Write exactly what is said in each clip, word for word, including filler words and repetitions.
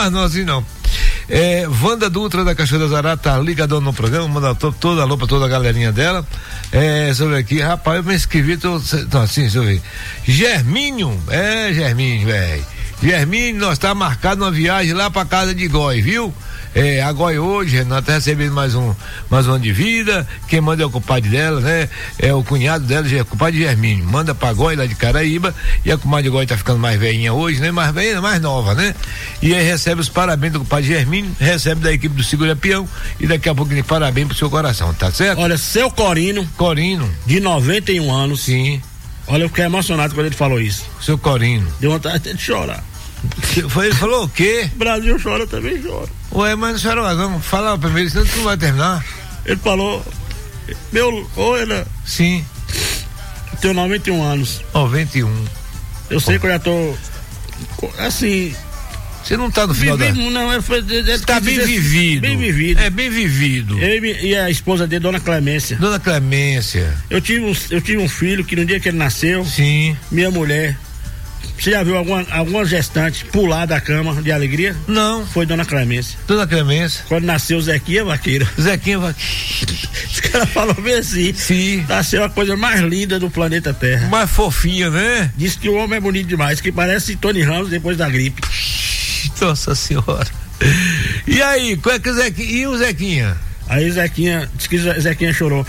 Ah, não, assim não. É, Wanda Dutra da Cachoeira das Araras tá ligadão no programa, manda to, toda a alô pra toda a galerinha dela. É, deixa eu ver aqui, rapaz, eu me inscrevi, tô, tô assim, deixa eu ver. Germínio, é, Germínio, velho. Germínio, nós tá marcado uma viagem lá pra casa de Gói, viu? É, a Gói hoje, Renato, tá recebendo mais um, mais um ano de vida. Quem manda é o compadre dela, né? É o cunhado dela, é o compadre Germínio. Manda pra Gói lá de Caraíba. E a comadre Gói tá ficando mais velhinha hoje, né? Mais velha, mais nova, né? E aí recebe os parabéns do compadre Germínio, recebe da equipe do Segura Peão. E daqui a pouco ele parabéns pro seu coração, tá certo? Olha, seu Corino. Corino. De noventa e um anos. Sim. Olha, eu fiquei emocionado quando ele falou isso. Seu Corino. Deu vontade até de chorar. Foi, ele falou o quê? O Brasil chora, também chora. Ué, mas não chora não, fala primeiro, senão tu não vai terminar. Ele falou, meu, oi, Ana. Sim. Eu tenho noventa e um anos. noventa e um. Eu sei que eu já tô, assim... Você não tá no final vivi, da... Não, ele foi... Ele tá bem dizer, vivido. Bem vivido. É, bem vivido. Ele e a esposa dele, Dona Clemência. Dona Clemência. Eu tive um, eu tive um filho que no dia que ele nasceu... Sim. Minha mulher... Você já viu alguma, alguma gestante pular da cama de alegria? Não. Foi Dona Clemência. Dona Clemência. Quando nasceu o Zequinha Vaqueiro. Zequinha Vaqueiro. Os caras falam bem assim. Sim. Nasceu a coisa mais linda do planeta Terra. Mais fofinha, né? Diz que o homem é bonito demais, que parece Tony Ramos depois da gripe. Nossa senhora. E aí, qual é que o Zequinha? E o Zequinha? Aí o Zequinha, diz que o Zequinha chorou.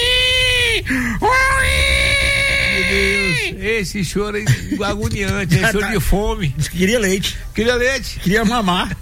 Esse choro é agoniante, é choro tá. de fome. Diz que queria leite. Queria leite? Queria mamar.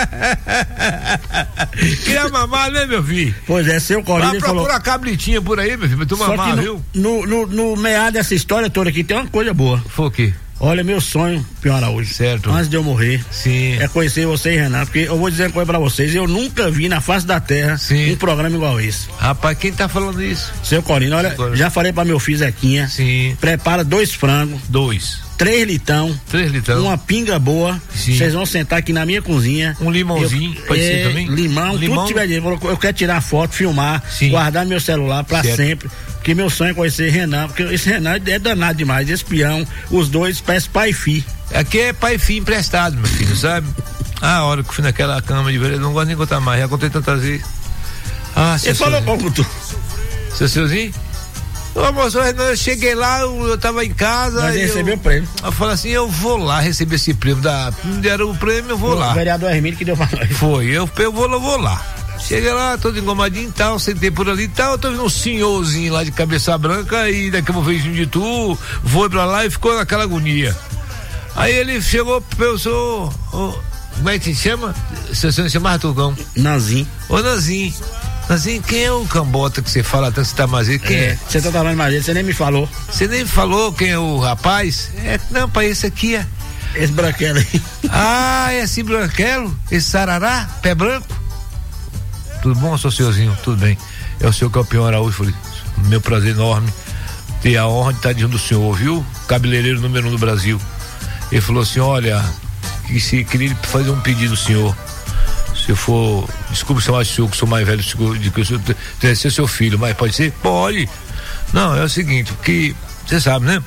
Queria mamar, né, meu filho? Pois é, seu Corino falou. Vai procurar cabritinha por aí, meu filho, pra tu mamar, que no, viu? No, no, no meado dessa história toda aqui tem uma coisa boa. Foi o quê? Olha, meu sonho, Peão Araújo. Certo. Antes de eu morrer. Sim. É conhecer você e Renato, porque eu vou dizer uma coisa pra vocês, eu nunca vi na face da terra Sim. um programa igual esse. Rapaz, quem tá falando isso? Seu Corino, olha, Corino. Já falei pra meu filho Zequinha. Sim. Prepara dois frangos. Dois. Três litão. Três litão. Uma pinga boa. Vocês vão sentar aqui na minha cozinha. Um limãozinho, eu, pode é, ser também? Limão, limão. Tudo tiver dinheiro. Eu quero tirar foto, filmar, Sim. guardar meu celular pra certo. sempre. Porque meu sonho é conhecer Renan, porque esse Renan é danado demais, esse peão, os dois parece pai e filho. Aqui é pai e filho emprestado, meu filho, sabe? Ah, a hora que eu fui naquela cama de velho, eu não gosto nem de contar mais, já contei tantas vezes. Ah, Ele falou como tu? Seu Seuzinho? Ô, moço, eu cheguei lá, eu, eu tava em casa. Mas ele recebeu o prêmio. Eu falei assim, eu vou lá receber esse prêmio, da, me deram o prêmio, eu vou o lá. O vereador Hermínio que deu pra nós. Foi, eu, eu vou, eu vou lá. Cheguei lá, todo engomadinho e tal, sentei por ali e tal, eu tô vendo um senhorzinho lá de cabeça branca e daqui a pouco vejo de tu, foi pra lá e ficou naquela agonia. Aí ele chegou, pensou, oh, como é que se chama? Você se chama Artugão? Nanzinho. Ô Nanzinho, Nanzinho, quem é o cambota que você fala tanto que você tá mais quem é? Você tá falando mais você nem me falou. Você nem falou quem é o rapaz? É, não, pai, esse aqui é. Esse branquelo aí. Ah, esse branquelo? Esse sarará? Pé branco? Tudo bom, seu senhorzinho? Tudo bem. É o seu campeão Araújo. Falei, meu prazer enorme ter a honra de estar diante do senhor, viu? Cabeleireiro número um do Brasil. Ele falou assim, olha, que se queria fazer um pedido ao senhor. Se eu for, desculpe chamar de senhor, que sou mais velho de que o senhor, deve ser seu filho, mas pode ser? Pode. Não, é o seguinte, que você sabe, né?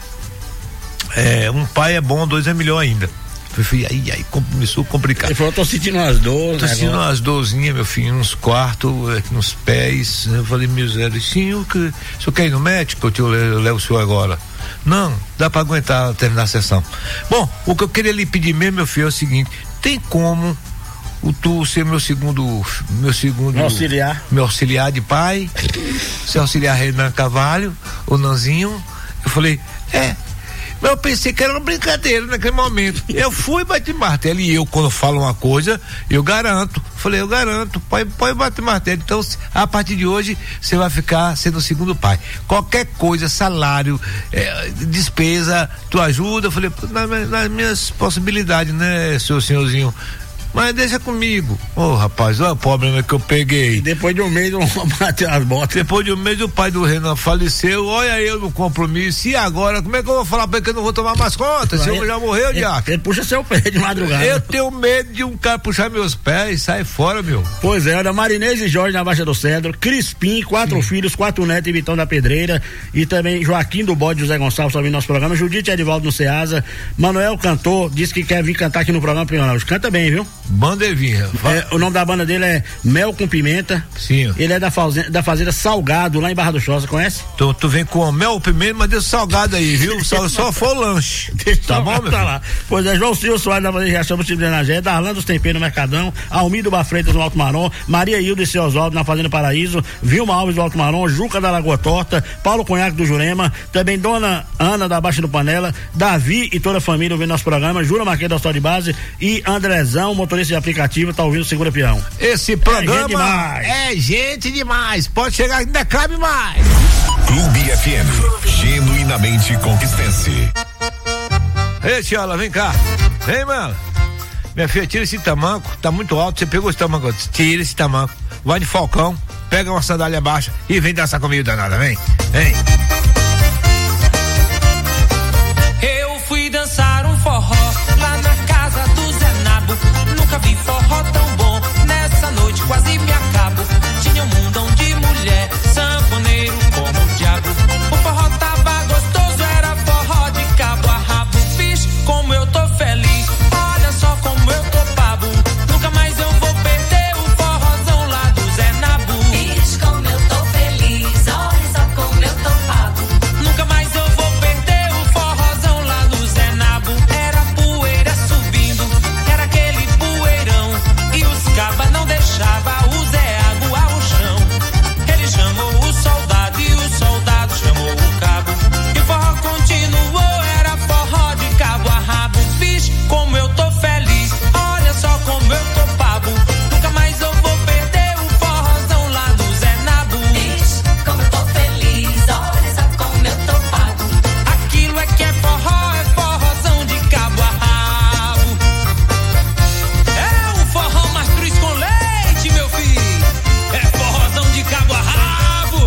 É, um pai é bom, dois é melhor ainda. Falei, aí, aí começou a complicar. Ele falou, tô sentindo umas dores. Tô sentindo agora. umas dorzinhas, meu filho, nos quartos, nos pés. Eu falei, meu Zé, sim, o que, o senhor quer ir no médico? Eu, te, eu levo o senhor agora. Não, dá pra aguentar terminar a sessão. Bom, o que eu queria lhe pedir mesmo, meu filho, é o seguinte, tem como o tu ser meu segundo, meu segundo... Meu auxiliar. Meu auxiliar de pai, ser auxiliar Renan Carvalho, o Nanzinho. Eu falei, é... Mas eu pensei que era uma brincadeira naquele momento. Eu fui bater martelo e eu, quando eu falo uma coisa, eu garanto. Falei, eu garanto, pode, pode bater martelo. Então, a partir de hoje, você vai ficar sendo o segundo pai. Qualquer coisa, salário, é, despesa, tu ajuda. Eu falei, nas, nas minhas possibilidades, né, seu senhorzinho? Mas deixa comigo. Ô, oh, rapaz, olha o problema que eu peguei. E depois de um mês eu bati as botas. Depois de um mês o pai do Renan faleceu, olha eu no compromisso. E agora, como é que eu vou falar pra ele que eu não vou tomar mais conta? Se eu já morreu, Diaco? Ele puxa seu pé de madrugada. Eu tenho medo de um cara puxar meus pés e sair fora, meu. Pois é, olha, Marinês e Jorge na Baixa do Cedro, Crispim, quatro Sim. filhos, quatro netos e Vitão da Pedreira, e também Joaquim do Bode, José Gonçalves também no nosso programa, Judite Edivaldo no Ceasa, Manuel cantor, disse que quer vir cantar aqui no programa, canta bem, viu? Banda Evinha. É, o nome da banda dele é Mel com Pimenta. Sim. Ele é da fazenda, da fazenda Salgado, lá em Barra do Choça, conhece? Tu, tu vem com mel, pimenta, mas deixa salgado aí, viu? Só, só for o lanche. Deixa tá bom, meu tá lá. Pois é, João Silvio Soares da Fazenda Reação do Tipo de Enagé, Darlan dos Temperos no Mercadão, Almir do Bafreitas no Alto Marom, Maria Hilda e seu Oswaldo na Fazenda Paraíso, Vilma Alves do Alto Marom, Juca da Lagoa Torta, Paulo Cunhaque do Jurema, também Dona Ana da Baixa do Panela, Davi e toda a família ouvindo nosso programa, Jura Marquês da Hospital de Base e Andrezão, motorista de aplicativo, tá ouvindo o Segura Peão. Esse programa é gente, é gente demais, pode chegar, ainda cabe mais. Clube F M, genuinamente conquistense. Ei, Tiola, vem cá. Vem, mano. Minha filha, tira esse tamanco, tá muito alto, você pegou esse tamanco, tira esse tamanco, vai de falcão, pega uma sandália baixa e vem dançar comigo, danada, vem, vem. Eu fui dançar um forró lá na casa do Zé Nabo, nunca vi forró tão bom, nessa noite quase me acabo, tinha um mundão de mulher, sanfoneiro como o diabo, o forró tava gostoso, era forró de cabo a rabo, fiz como eu tô feliz, olha só como eu tô pabo, nunca mais eu vou perder o forrozão lá do Zé Nabo. Fiz como eu tô feliz, olha só como eu tô pabo, nunca mais eu vou perder o forrozão lá do Zé Nabo, era poeira subindo, era aquele poeirão, e os cabas não deixava o Zé aguar o chão, ele chamou o soldado e o soldado chamou o cabo, e o forró continuou, era forró de cabo a rabo, fiz como eu tô feliz, olha só como eu tô pabo, nunca mais eu vou perder o forrozão lá do Zé Nabo. fiz como eu tô feliz, olha só como eu tô pabo, Aquilo é que é forró, é forrozão de cabo a rabo. É um forró mastruz com leite, meu filho. É forrozão de cabo a rabo.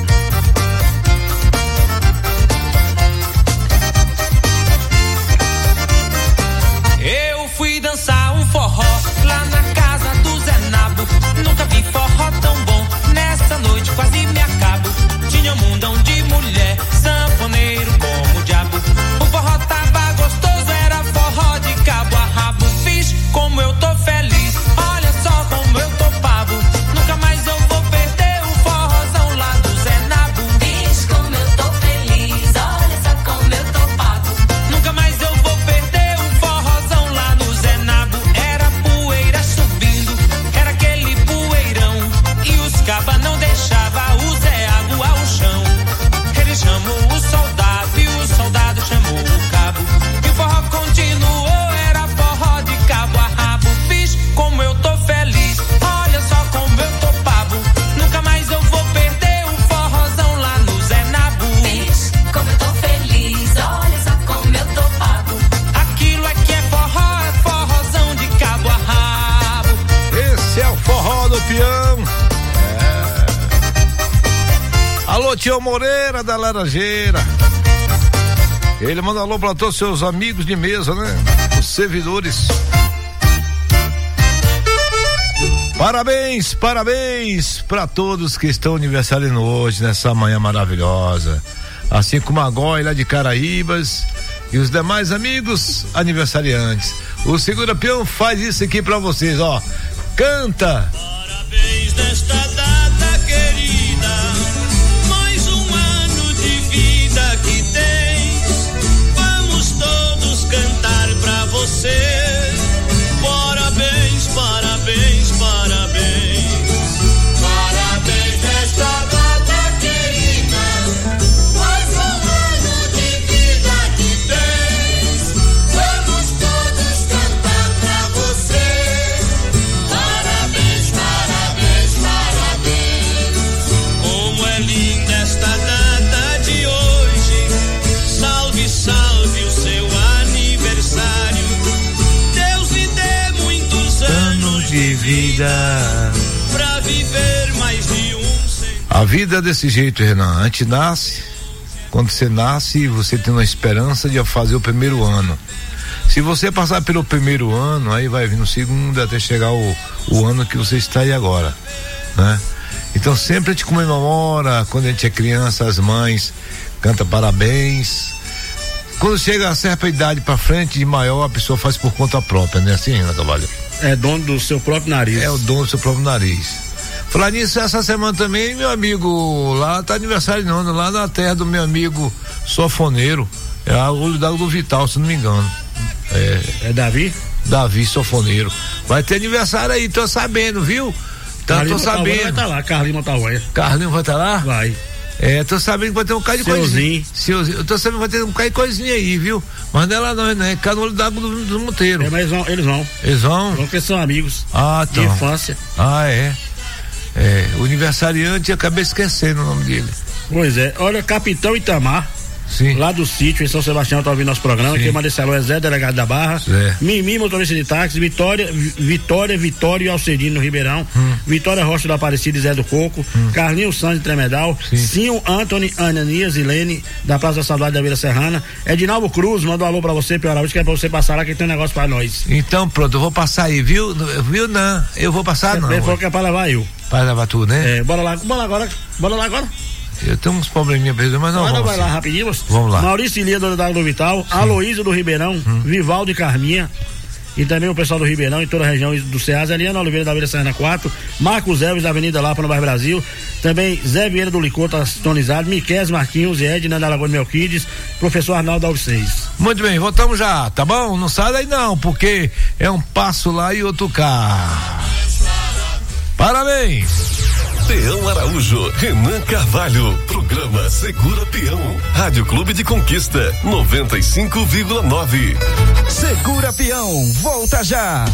Eu fui dançar um forró lá na casa do Zé Nabo, nunca vi forró tão bom, nessa noite quase me acabo, tinha um mundão de mulher, sanfoneiro como o diabo, o forró tava gostoso, era forró de cabo a rabo, fiz como eu tô feliz, olha só como eu tô pabo, nunca mais eu vou perder o forrozão lá do Zé Nabo. fiz como eu tô feliz, olha só como eu tô pabo, Nunca mais eu vou perder o forrozão lá no Zé Nabo, era poeira subindo, era aquele poeirão, e os cabas não deixava o Zé aguar o chão, ele chamou o soldado e o soldado chamou o cabo, e o forró continuou, era forró de cabo a rabo, fiz como eu tô feliz, olha só como eu tô pabo, nunca mais eu vou perder o forrozão lá no Zé Nabo. fiz como eu tô feliz, olha só como eu tô pabo, Aquilo é que é forró, é forrozão de cabo a rabo. Esse é o forró do peão. É. Alô, tio Moreira da Laranjeira. Ele manda alô pra todos os seus amigos de mesa, né? Os servidores. Parabéns, parabéns pra todos que estão aniversariando hoje, nessa manhã maravilhosa. Assim como a Gói lá de Caraíbas e os demais amigos aniversariantes. O Segura Peão faz isso aqui pra vocês, ó. Canta! Parabéns nesta data querida, mais um ano de vida que tens, vamos todos cantar pra você. Parabéns, parabéns, parabéns. Parabéns nesta data querida, mais um ano de vida que tens, vamos todos cantar pra você. Parabéns, parabéns, parabéns. Como é linda esta data de hoje, salve, salve o seu aniversário, Deus lhe dê muitos anos De vida. pra viver mais de um centavo. A vida é desse jeito, Renan. A gente nasce, quando você nasce, você tem uma esperança de fazer o primeiro ano. Se você passar pelo primeiro ano, aí vai vir no segundo até chegar o, o ano que você está aí agora, né? Então sempre a gente comemora, quando a gente é criança, as mães cantam parabéns. Quando chega a certa idade pra frente, de maior, a pessoa faz por conta própria, né? Assim, Renan Cavalho? É dono do seu próprio nariz. É o dono do seu próprio nariz. Falar nisso, essa semana também, meu amigo, lá tá aniversário não, lá na terra do meu amigo sofoneiro, é a Olho d'Água do Vital, se não me engano. É, é Davi? Davi Sofoneiro. Vai ter aniversário aí, tô sabendo, viu? Tá, tô sabendo. Vai estar tá lá, Carlinhos Montalvoia. Carlinhos vai estar tá lá? Vai. É, tô sabendo que vai ter um cara de coisinha. Seuzinho. Eu tô sabendo que vai ter um cara de coisinha aí, viu? Mas não é lá não, não é cá no Olho d'Água do, do Monteiro. É, mas eles vão. Eles vão. Eles vão? Porque são amigos. Ah, tá. De infância. Ah, é. É, o aniversariante, eu acabei esquecendo o nome dele. Pois é, olha, Capitão Itamar. Sim. Lá do sítio, em São Sebastião, tá ouvindo nosso programa. Sim. Quem manda esse alô é Zé, delegado da Barra. Zé. Mimi, motorista de táxi. Vitória, Vitória, Vitória e Alcedino no Ribeirão. Hum. Vitória Rocha do Aparecido e Zé do Coco. Hum. Carlinhos Santos de Tremedal. Sim, Antony, Ananias e Lene, da Praça da Saudade da Vila Serrana. Edinaldo Cruz, mandou um alô pra você, Pio Araújo, que é pra você passar lá, que tem um negócio pra nós. Então, pronto, eu vou passar aí, viu? Viu, não? Eu vou passar, não. Ele falou que é pra levar eu. Pra levar tu, né? É, bora lá, bora lá agora. Bora lá agora. Eu tenho uns probleminha pra resolver, mas não. Agora vamos vai lá rapidinho. Vamos lá. Maurício Ilia do Olho do Vital, Aloísio do Ribeirão, hum. Vivaldo e Carminha. E também o pessoal do Ribeirão e toda a região do Ceasa, Eliana Oliveira da Vila Serrana quatro, Marcos Elvis da Avenida Lapa no Bairro Brasil, também Zé Vieira do Licor, tá sintonizado, Miquel Marquinhos e Edna da Lagoa de Melquides, professor Arnaldo Alves seis. Muito bem, voltamos já, tá bom? Não sai daí não, porque é um passo lá e outro cá. Parabéns! Peão Araújo, Renan Carvalho, programa Segura Peão, Rádio Clube de Conquista, noventa e cinco vírgula nove. Segura Peão, volta já!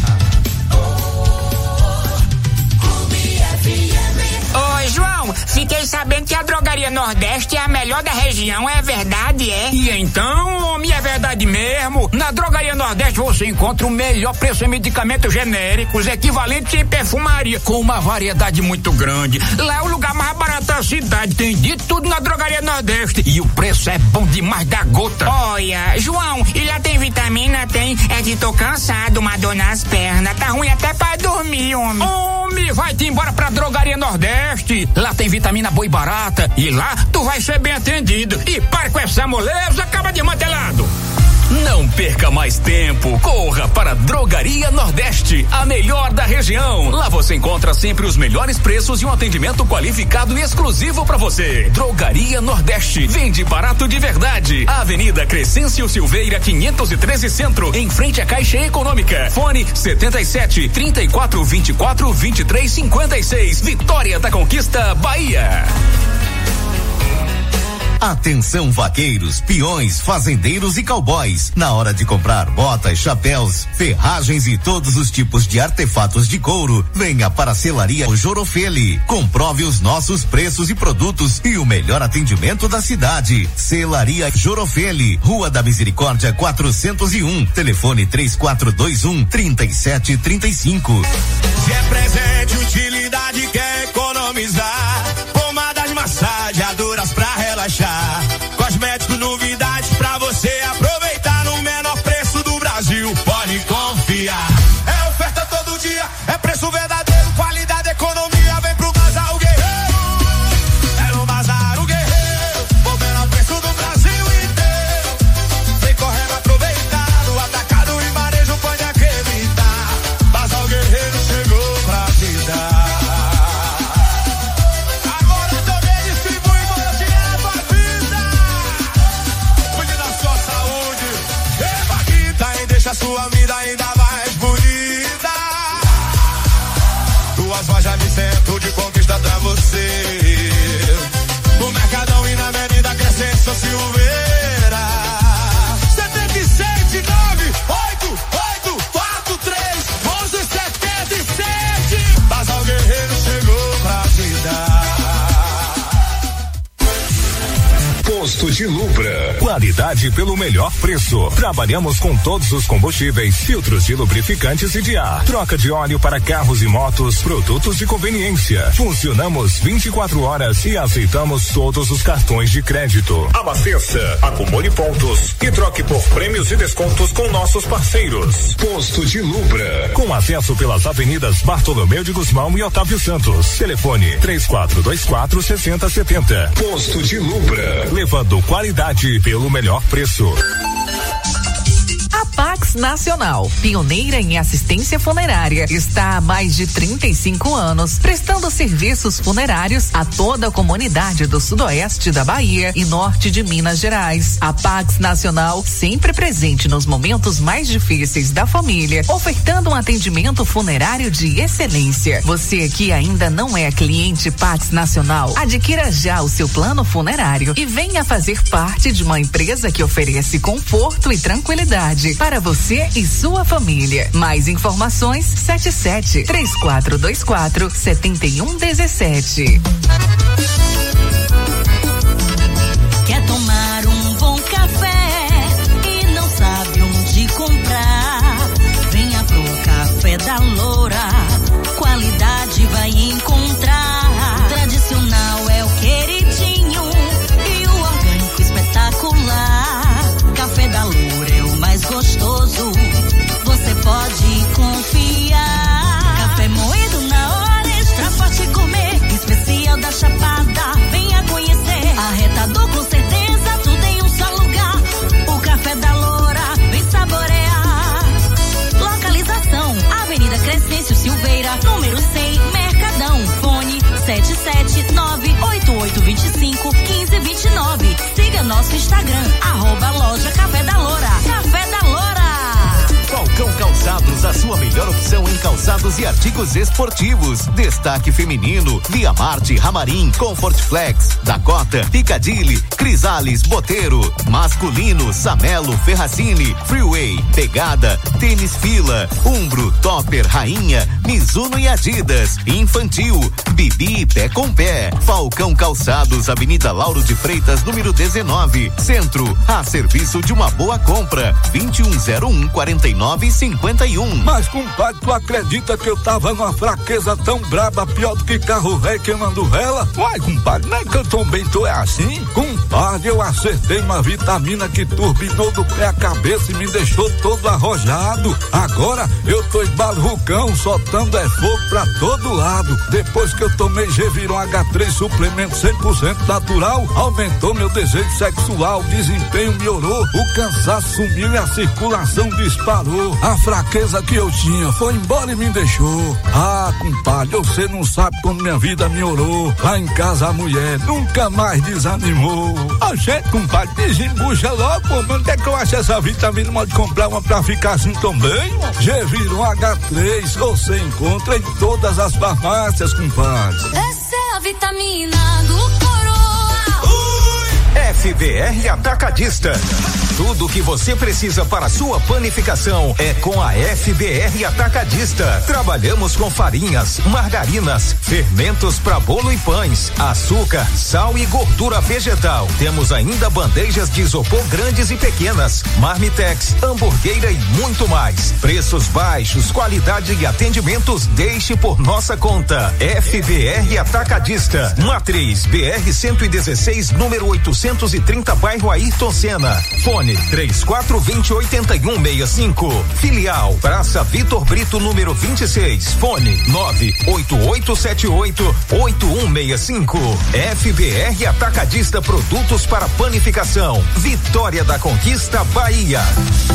Ô, João, fiquei sabendo que a Drogaria Nordeste é a melhor da região, é verdade, é? E então, homem, é verdade mesmo. Na Drogaria Nordeste você encontra o melhor preço em medicamentos genéricos, equivalentes em perfumaria, com uma variedade muito grande. Lá é o lugar mais barato da cidade, tem de tudo na Drogaria Nordeste. E o preço é bom demais da gota. Olha, João, e lá tem vitamina? Tem. É que tô cansado, uma dor nas pernas, tá ruim até pra dormir, homem. Homem, vai-te embora pra Drogaria Nordeste. Lá tem vitamina boa e barata. E lá tu vai ser bem atendido. E para com essa moleza, acaba de mantelado. Não perca mais tempo. Corra para Drogaria Nordeste, a melhor da região. Lá você encontra sempre os melhores preços e um atendimento qualificado e exclusivo para você. Drogaria Nordeste. Vende barato de verdade. Avenida Crescêncio Silveira, quinhentos e treze Centro, em frente à Caixa Econômica. Fone setenta e sete, trinta e quatro, vinte e quatro, vinte e três, cinquenta e seis. Vitória da Conquista, Bahia. Atenção vaqueiros, peões, fazendeiros e cowboys. Na hora de comprar botas, chapéus, ferragens e todos os tipos de artefatos de couro, venha para a Selaria Jorofeli. Comprove os nossos preços e produtos e o melhor atendimento da cidade. Selaria Jorofeli, Rua da Misericórdia quatrocentos e um, telefone três quatro dois um, trinta e sete, trinta e cinco. Se é presente, utilidade, quer economizar. Pomadas, massageadoras pra relaxar. Cosméticos, novidades pra você aproveitar no menor preço do Brasil. Pode confiar. É oferta todo dia, é preço verdadeiro, qualidade, economia. Vem pro Bazar o Guerreiro. É no Bazar o Guerreiro. O menor preço do Brasil inteiro. Vem correndo aproveitar. No atacado e varejo pode acreditar. Bazar o Guerreiro chegou pra te dar. A sua vida ainda mais bonita. Duas lojas de centro de conquista pra você. No Mercadão e na Avenida Crescêncio Silveira. setenta e sete, nove, oito, oito, quatro, três, onze, setenta e sete. Bazar Guerreiro chegou pra te dar. Posto de Lubra. Qualidade pelo melhor preço. Trabalhamos com todos os combustíveis, filtros de lubrificantes e de ar. Troca de óleo para carros e motos, produtos de conveniência. Funcionamos vinte e quatro horas e aceitamos todos os cartões de crédito. Abasteça, acumule pontos e troque por prêmios e descontos com nossos parceiros. Posto de Lubra. Com acesso pelas avenidas Bartolomeu de Guzmão e Otávio Santos. Telefone três quatro dois quatro, seis zero sete zero. Posto de Lubra. Levando qualidade pelo melhor preço. A Pax Nacional, pioneira em assistência funerária, está há mais de trinta e cinco anos prestando serviços funerários a toda a comunidade do sudoeste da Bahia e norte de Minas Gerais. A Pax Nacional, sempre presente nos momentos mais difíceis da família, ofertando um atendimento funerário de excelência. Você que ainda não é cliente Pax Nacional, adquira já o seu plano funerário e venha fazer parte de uma empresa que oferece conforto e tranquilidade para você e sua família. Mais informações sete sete, três quatro dois quatro, sete um um sete. Quer tomar um bom café e não sabe onde comprar? Venha pro Café da Loura, qualidade vai encontrar. Tradicional é o queridinho e o orgânico espetacular. Café da Loura é o mais gostoso, você pode confiar. Café moído na hora, extra forte gourmet, especial da Chapada, venha conhecer. Arretador com certeza, tudo em um só lugar. O Café da Loura, vem saborear. Localização, Avenida Crescêncio Silveira, número cem, Mercadão. Fone sete sete nove oito oito dois cinco um cinco dois nove. Siga nosso Instagram, arroba loja Café da Loura. Café da Loura. Falcão Calçados, a sua melhor opção em calçados e artigos esportivos. Destaque feminino, Via Marte, Ramarim, Comfort Flex, Dakota, Piccadilly, Crisales, Boteiro. Masculino, Samelo, Ferracini, Freeway, Pegada, Tênis Fila, Umbro, Topper, Rainha, Mizuno e Adidas. Infantil, Bibi Pé com Pé. Falcão Calçados, Avenida Lauro de Freitas, número dezenove, Centro, a serviço de uma boa compra. vinte e um zero um, quarenta e nove cinquenta e um. Mas, compadre, tu acredita que eu tava numa fraqueza tão braba, pior do que carro velho queimando vela? Uai, compadre, não é que eu também tô é assim? Compadre, eu acertei uma vitamina que turbinou do pé à cabeça e me deixou todo arrojado. Agora eu tô embalucão, soltando é fogo pra todo lado. Depois que eu tomei Geviron H três, suplemento cem por cento natural, aumentou meu desejo sexual, o desempenho melhorou, o cansaço sumiu e a circulação disparou. A fraqueza que eu tinha foi embora e me deixou. Ah, compadre, você não sabe como minha vida melhorou. Lá em casa a mulher nunca mais desanimou. A gente, compadre, desembucha logo, pô, mas onde é que eu acho essa vitamina? Pode comprar uma pra ficar assim também? Geviron H três, você encontra em todas as farmácias, compadre. Essa é a vitamina do Coroa. F B R Atacadista. Tudo o que você precisa para sua panificação é com a F B R Atacadista. Trabalhamos com farinhas, margarinas, fermentos para bolo e pães, açúcar, sal e gordura vegetal. Temos ainda bandejas de isopor grandes e pequenas, marmitex, hamburgueira e muito mais. Preços baixos, qualidade e atendimentos, deixe por nossa conta. F B R Atacadista. Matriz B R cento e dezesseis, número oitocentos e trinta, bairro Ayrton Senna. Fone três quatro dois zero, oito um seis cinco. Filial Praça Vitor Brito, número vinte e seis. Fone nove oito oito sete oito oito um seis cinco. F B R Atacadista, produtos para panificação. Vitória da Conquista, Bahia.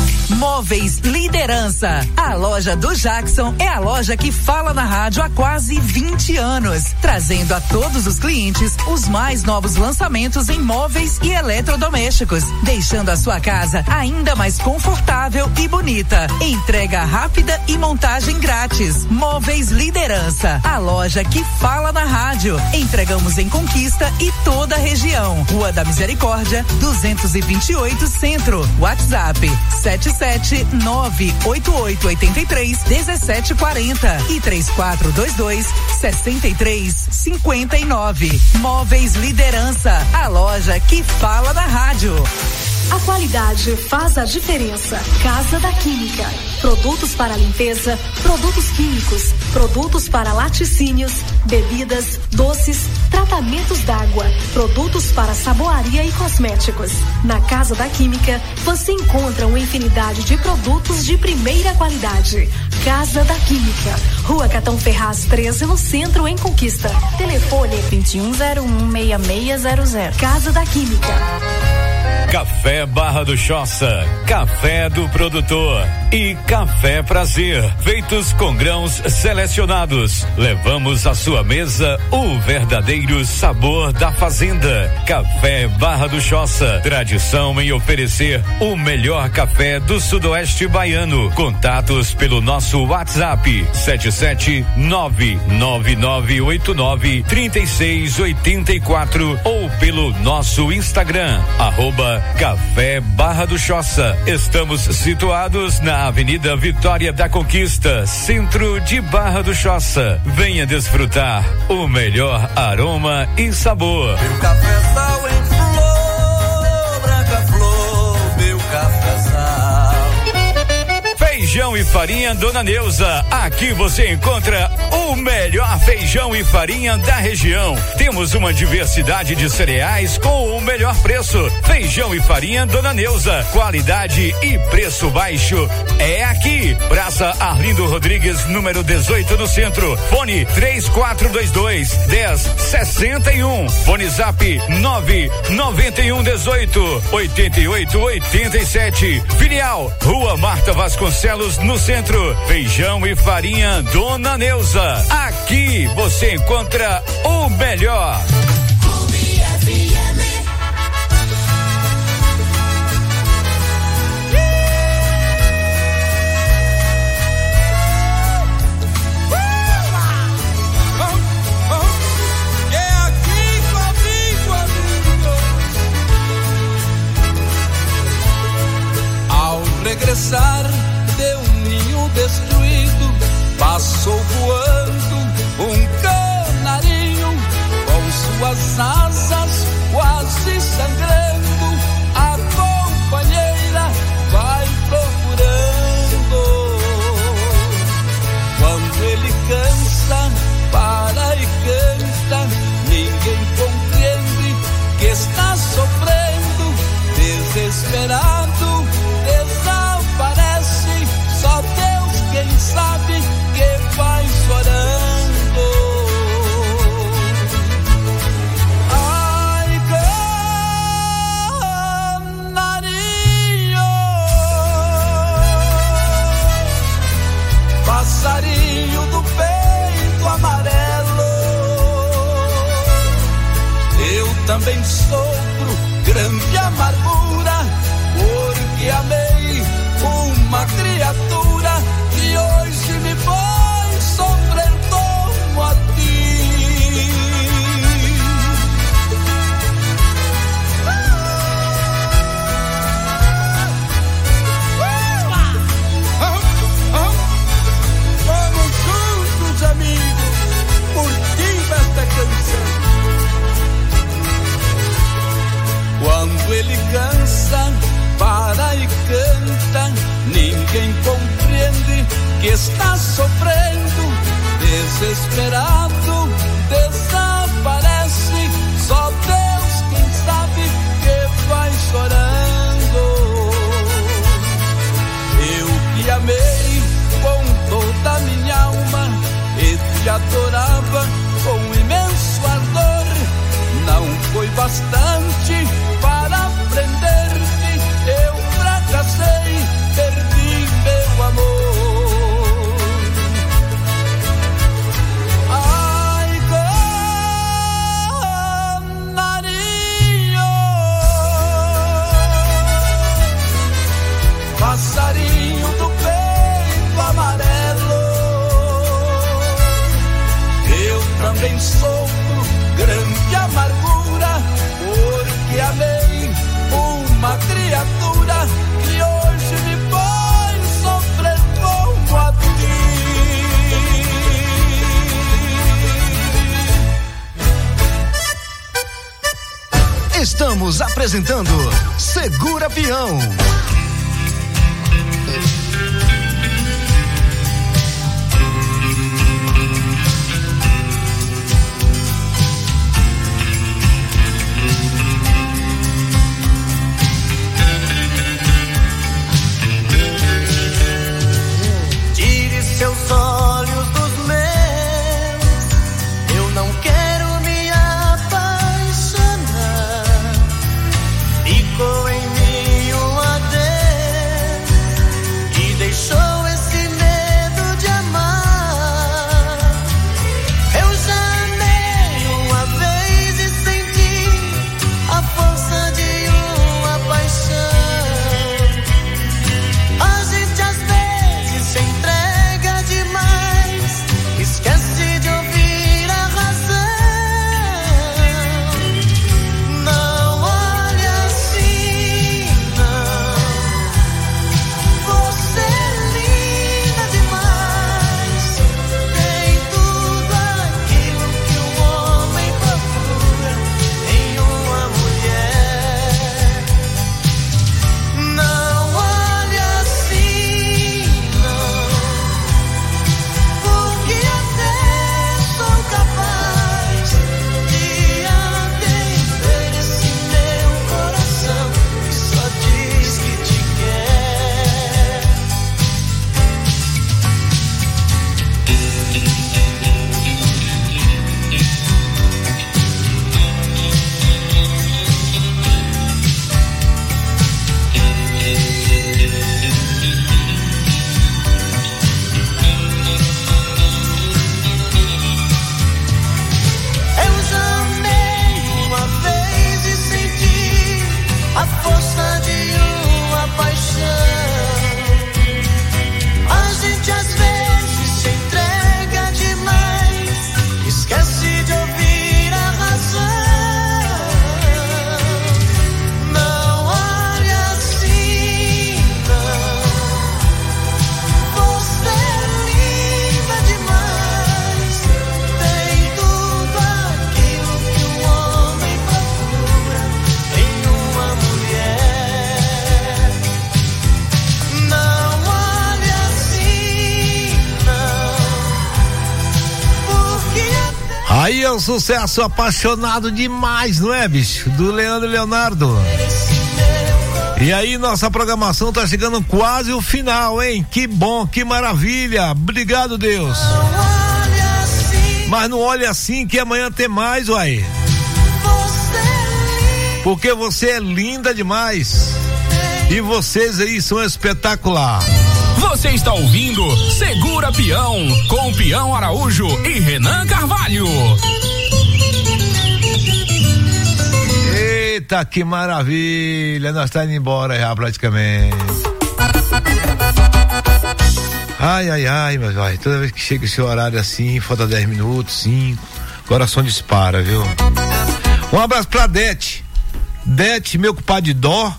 Móveis Liderança. A loja do Jackson é a loja que fala na rádio há quase vinte anos, trazendo a todos os clientes os mais novos lançamentos em móveis e eletrodomésticos, deixando a sua casa ainda mais confortável e bonita. Entrega rápida e montagem grátis. Móveis Liderança, a loja que fala na rádio. Entregamos em Conquista e toda a região. Rua da Misericórdia, duzentos e vinte e oito, Centro. WhatsApp sete sete nove oito oito oito três um sete quatro zero e três quatro dois dois sessenta e três cinquenta e nove. Móveis Liderança, a loja que fala na rádio. A qualidade faz a diferença. Casa da Química. Produtos para limpeza, produtos químicos, produtos para laticínios, bebidas, doces, tratamentos d'água, produtos para saboaria e cosméticos. Na Casa da Química, você encontra uma infinidade de produtos de primeira qualidade. Casa da Química. Rua Catão Ferraz treze, no centro, em Conquista. Telefone vinte e um zero um, seis seis zero zero. Casa da Química. Café Barra do Choça, café do produtor e Café Prazer, feitos com grãos selecionados. Levamos à sua mesa o verdadeiro sabor da fazenda. Café Barra do Choça, tradição em oferecer o melhor café do sudoeste baiano. Contatos pelo nosso WhatsApp sete sete nove nove nove oito nove três seis oito quatro ou pelo nosso Instagram, arroba Café Barra do Choça. Estamos situados na Avenida Vitória da Conquista, centro de Barra do Choça. Venha desfrutar o melhor aroma e sabor. Meu cafezal em flor, branca flor, meu cafezal. Feijão e farinha Dona Neuza. Aqui você encontra o melhor feijão e farinha da região. Temos uma diversidade de cereais com o melhor preço. Feijão e farinha Dona Neuza. Qualidade e preço baixo é aqui. Praça Arlindo Rodrigues, número dezoito, no centro. Fone três quatro dois dois, dez sessenta e um. Fone Zap nove nove um dezoito oitenta e oito oitenta e sete. Filial Rua Marta Vasconcelos, no centro. Feijão e farinha Dona Neuza. Aqui você encontra o melhor. Ao regressar de um ninho destruído, passou voando um canarinho com suas asas quase sangrando. A companheira vai procurando. Quando ele cansa, para e canta, ninguém compreende que está sofrendo. Desesperado, desaparece. Só Deus quem sabe que vai chorando. Ai, canarinho, passarinho do peito amarelo, eu também sofro grande amargura, porque amei uma criatura que hoje me faz sofrer como a ti. Vamos juntos, amigos, curtindo esta canção. Quando ele cansa, para e canta, ninguém compreende que está sofrendo. Desesperado, desaparece. Só Deus quem sabe que vai chorando. Eu que amei com toda a minha alma e te adorava com imenso ardor, não foi bastante para aprender-te. Eu fracassei, perdi meu amor. Ai, canarinho, passarinho do peito amarelo, eu também sofro grande amargura, porque amei uma criatura que hoje me faz sofrer como a ti. Estamos apresentando Segura Peão. Seus olhos dos meus, eu não quero me apaixonar. Ficou Aí é um sucesso apaixonado demais, não é, bicho? Do Leandro e Leonardo. E aí nossa programação tá chegando quase o final, hein? Que bom, que maravilha. Obrigado, Deus. Mas não olhe assim que amanhã tem mais, uai. Porque você é linda demais. E vocês aí são espetacular. Você está ouvindo Segura Peão, com Peão Araújo e Renan Carvalho. Eita, que maravilha. Nós estamos indo embora já praticamente. Ai, ai, ai, mas vai. Toda vez que chega esse horário assim, falta dez minutos, cinco, o coração dispara, viu? Um abraço pra Dete. Dete, meu culpado de dó.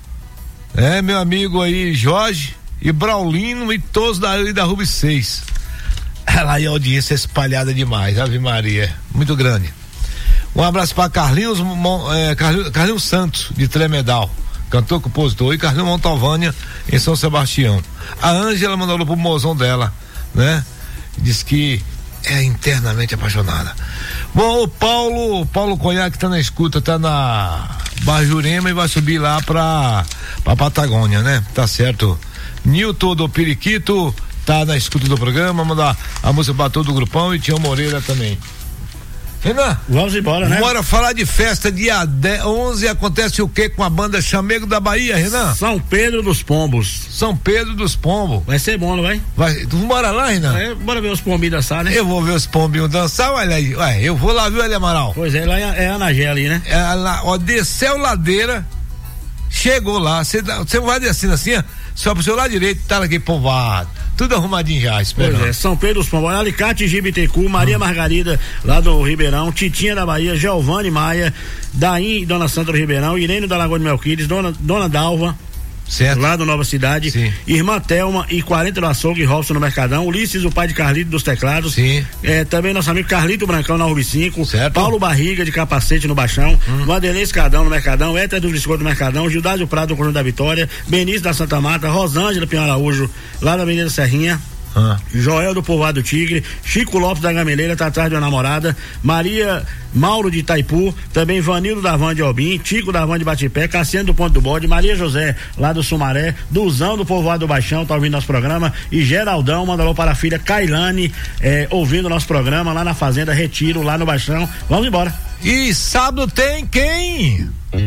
É, meu amigo aí, Jorge e Braulino e todos da, da Rubi seis. Ela aí, a audiência espalhada demais, Ave Maria, muito grande. Um abraço para Carlinhos, é, Carlinhos, Carlinhos Santos, de Tremedal, cantor, compositor, e Carlinhos Montalvânia, em São Sebastião. A Ângela mandou pro mozão dela, né? Diz que é internamente apaixonada. Bom, o Paulo, Paulo Conhaque tá na escuta, tá na Barra Jurema e vai subir lá pra, pra Patagônia, né? Tá certo. Nilton do Periquito tá na escuta do programa, mandar a música pra todo o grupão e Tião Moreira também. Renan, vamos embora, né? Bora falar de festa dia onze, acontece o que com a banda Chamego da Bahia, Renan? São Pedro dos Pombos. São Pedro dos Pombos. Vai ser bom, não vai? Vai, tu bora lá, Renan? É, bora ver os pombinhos dançar, né? Eu vou ver os pombinhos dançar, olha aí, ué, eu vou lá, viu, Eli Amaral? Pois é, lá é a Anagé ali, né? É, lá, ó, desceu ladeira, chegou lá, você vai descendo assim, ó, só pro seu lado direito, tá aqui povoado, tudo arrumadinho já, esperando. Pois é, São Pedro dos Pombos, Alicate, Gibitecu, Maria hum. Margarida, lá do Ribeirão, Titinha da Bahia, Giovanni Maia, Daim e Dona Santa do Ribeirão, Irene da Lagoa de Melquides, Dona, Dona Dalva, certo. Lá do Nova Cidade, sim. Irmã Thelma e quarenta do Açougue e Robson no Mercadão, Ulisses, o pai de Carlito dos Teclados, sim. É, também nosso amigo Carlito Brancão na Rubi cinco, certo. Paulo Barriga de Capacete no Baixão, hum. Vanderlei Escadão no Mercadão, Éter do Visconde no Mercadão, Gildásio Prado do Conjunto da Vitória, Benício da Santa Mata, Rosângela Pinhão Araújo, lá da Avenida Serrinha, Ah. Joel do Povoado Tigre, Chico Lopes da Gameleira, tá atrás de uma namorada, Maria Mauro de Itaipu, também Vanildo da Van de Albim, Tico da Van de Batipé, Cassiano do Ponto do Bode, Maria José lá do Sumaré, Duzão do Povoado do Baixão, tá ouvindo nosso programa, e Geraldão mandou para a filha Kailane, é, ouvindo nosso programa lá na Fazenda Retiro, lá no Baixão. Vamos embora. E sábado tem quem?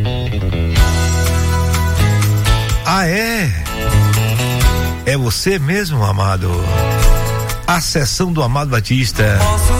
Ah, é? É você mesmo, amado? A sessão do Amado Batista.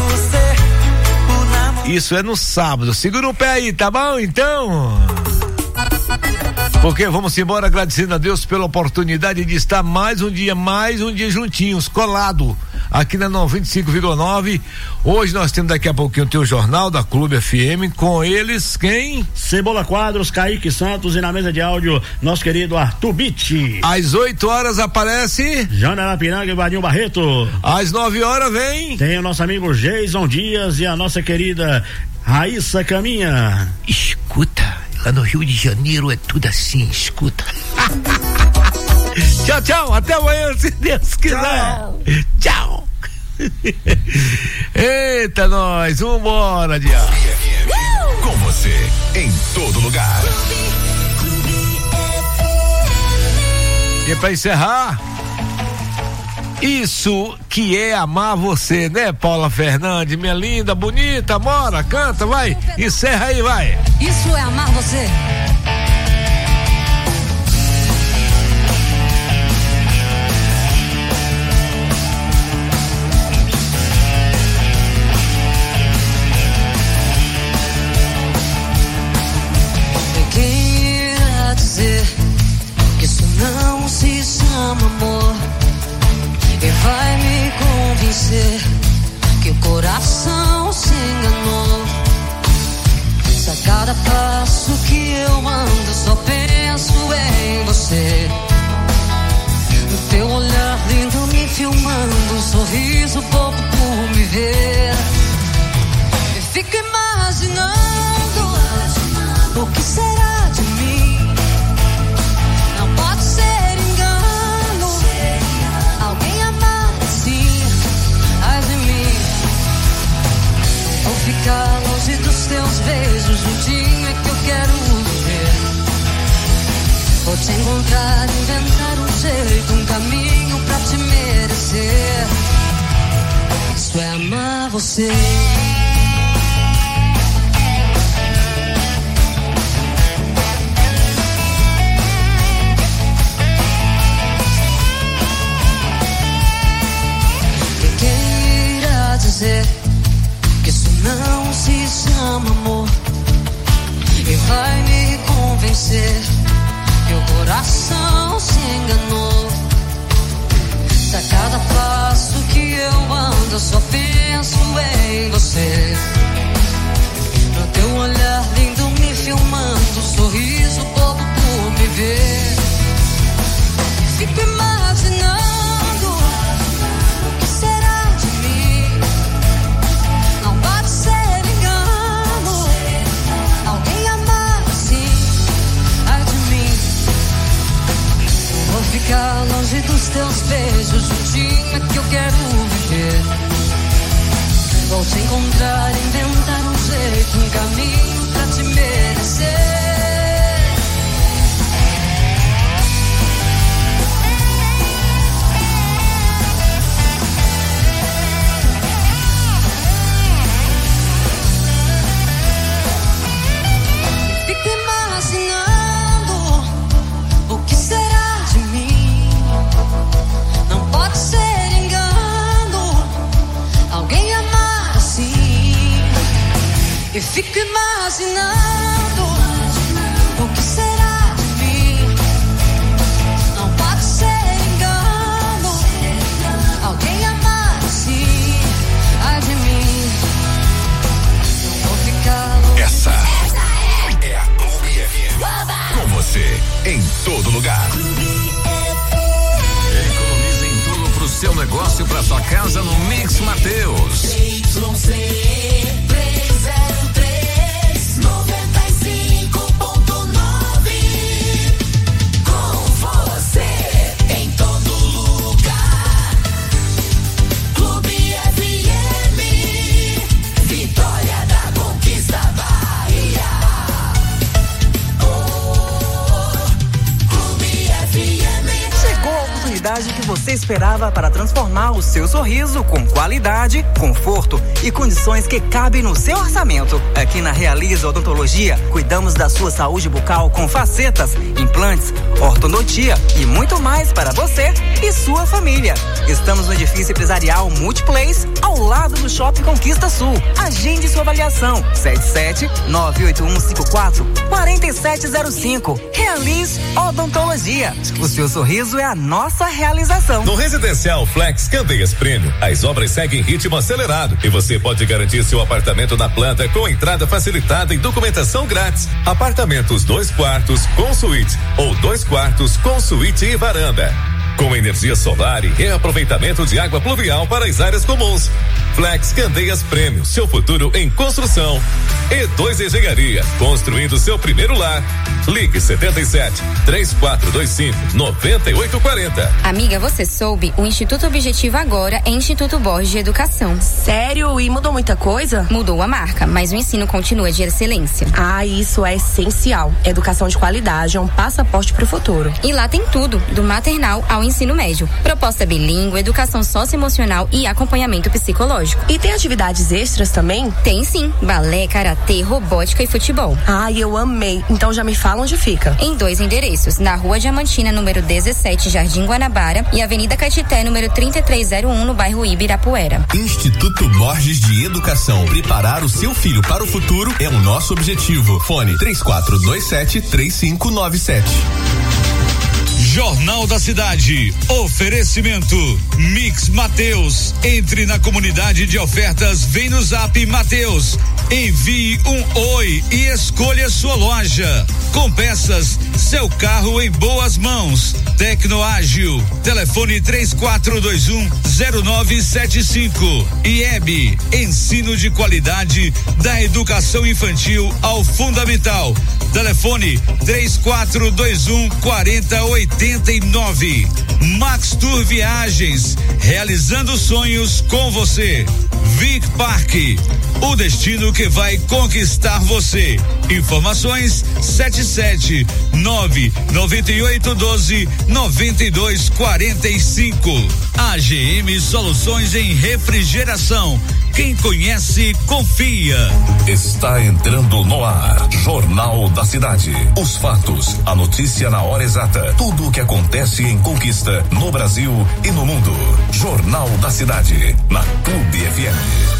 Isso é no sábado. Segura o pé aí, tá bom? Então. Porque vamos embora agradecendo a Deus pela oportunidade de estar mais um dia, mais um dia juntinhos, colado aqui na noventa e cinco vírgula nove. Hoje nós temos daqui a pouquinho o teu jornal da Clube F M, com eles quem? Cebola Quadros, Kaique Santos, e na mesa de áudio nosso querido Arthur Bitti. Às oito horas aparece Jana Lapiranga e Vadinho Barreto. Às nove horas vem tem o nosso amigo Jason Dias e a nossa querida Raíssa Caminha. Escuta, lá no Rio de Janeiro é tudo assim, escuta. Tchau, tchau, até amanhã, se Deus quiser. Tchau. Tchau. Eita, nós, vambora, diabo. Com você, em todo lugar. E pra encerrar, isso que é amar você, né, Paula Fernandes, minha linda, bonita, bora, canta, vai, encerra aí, vai. Isso é amar você. Quem irá dizer que isso não se chama amor? Quem vai me convencer que o coração se enganou? Se a cada passo que eu ando só penso em você, no teu olhar lindo me filmando, um sorriso bobo por me ver, eu fico imaginando o que será de mim. Não pode ser engano, alguém amar assim, ai de mim. Vou ficar Vou te encontrar, inventar um jeito, um caminho pra te merecer. Isso é amar você. Quem irá dizer que isso não se chama amor? E vai me convencer que o coração se enganou. A cada passo que eu ando, eu só penso em você. No teu olhar lindo me filmando, sorriso bobo por me ver. Fico imaginando o que será de mim. Não pode ser engano, alguém amar assim, ai de mim. Vou ficar longe dos teus beijos, juntinho é que eu quero viver. Vou te encontrar, inventar um jeito, um caminho pra te merecer. Fico imaginando o que será de mim. Não pode ser engano, alguém amar assim. E fico imaginando o que será de mim. Não pode ser engano, alguém amar assim, ai de mim. Não vou ficar longe. Essa é a Clube F M. Com você em todo lugar. Economize em tudo pro seu negócio e pra sua casa no Mix Mateus. Y C três zero três noventa e cinco ponto nove. Com você em todo lugar. Clube F M, Vitória da Conquista, Bahia. Oh, Clube F M. Chegou a oportunidade que você esperava para transformar o seu sorriso com qualidade, conforto e condições que cabem no seu orçamento. Aqui na Realiza Odontologia, cuidamos da sua saúde bucal com facetas, implantes, ortodontia e muito mais para você e sua família. Estamos no edifício empresarial Multiplace, ao lado do Shopping Conquista Sul. Agende sua avaliação. sete sete nove oito um cinco quatro quatro sete zero cinco. Realize Odontologia. O seu sorriso é a nossa realização. No Residencial Flex Candeias Prêmio, as obras seguem em ritmo acelerado e você pode garantir seu apartamento na planta com entrada facilitada e documentação grátis. Apartamentos dois quartos com suíte ou dois quartos com suíte e varanda. Com energia solar e reaproveitamento de água pluvial para as áreas comuns. Flex Candeias Prêmio, seu futuro em construção. E dois Engenharia, construindo seu primeiro lar. Ligue setenta e sete, três quatro dois cinco, nove oito quatro zero. Amiga, você soube? O Instituto Objetivo agora é Instituto Borges de Educação. Sério? E mudou muita coisa? Mudou a marca, mas o ensino continua de excelência. Ah, isso é essencial. Educação de qualidade é um passaporte pro futuro. E lá tem tudo, do maternal ao ensino médio. Proposta bilíngue, educação socioemocional e acompanhamento psicológico. E tem atividades extras também? Tem sim, balé, karatê, robótica e futebol. Ai, eu amei. Então já me fala onde fica. Em dois endereços, na Rua Diamantina, número dezessete, Jardim Guanabara, e Avenida Caetité, número trinta e três zero um, no bairro Ibirapuera. Instituto Borges de Educação. Preparar o seu filho para o futuro é o nosso objetivo. Fone três quatro dois sete, três cinco nove sete. Jornal da Cidade. Oferecimento Mix Mateus. Entre na comunidade de ofertas, vem no Zap Mateus. Envie um oi e escolha sua loja. Com peças, seu carro em boas mãos. Tecnoágil. Telefone três quatro dois um zero nove sete cinco. I E B. Ensino de qualidade da educação infantil ao fundamental. Telefone três quatro dois um quarenta oitenta. oitenta e nove. Max Tour Viagens, realizando sonhos com você. Vic Parque, o destino que vai conquistar você. Informações sete sete nove nove oito um dois nove dois quatro cinco. A G M Soluções em Refrigeração. Quem conhece, confia. Está entrando no ar, Jornal da Cidade. Os fatos, a notícia na hora exata. Tudo o que acontece em Conquista, no Brasil e no mundo. Jornal da Cidade, na Clube F M.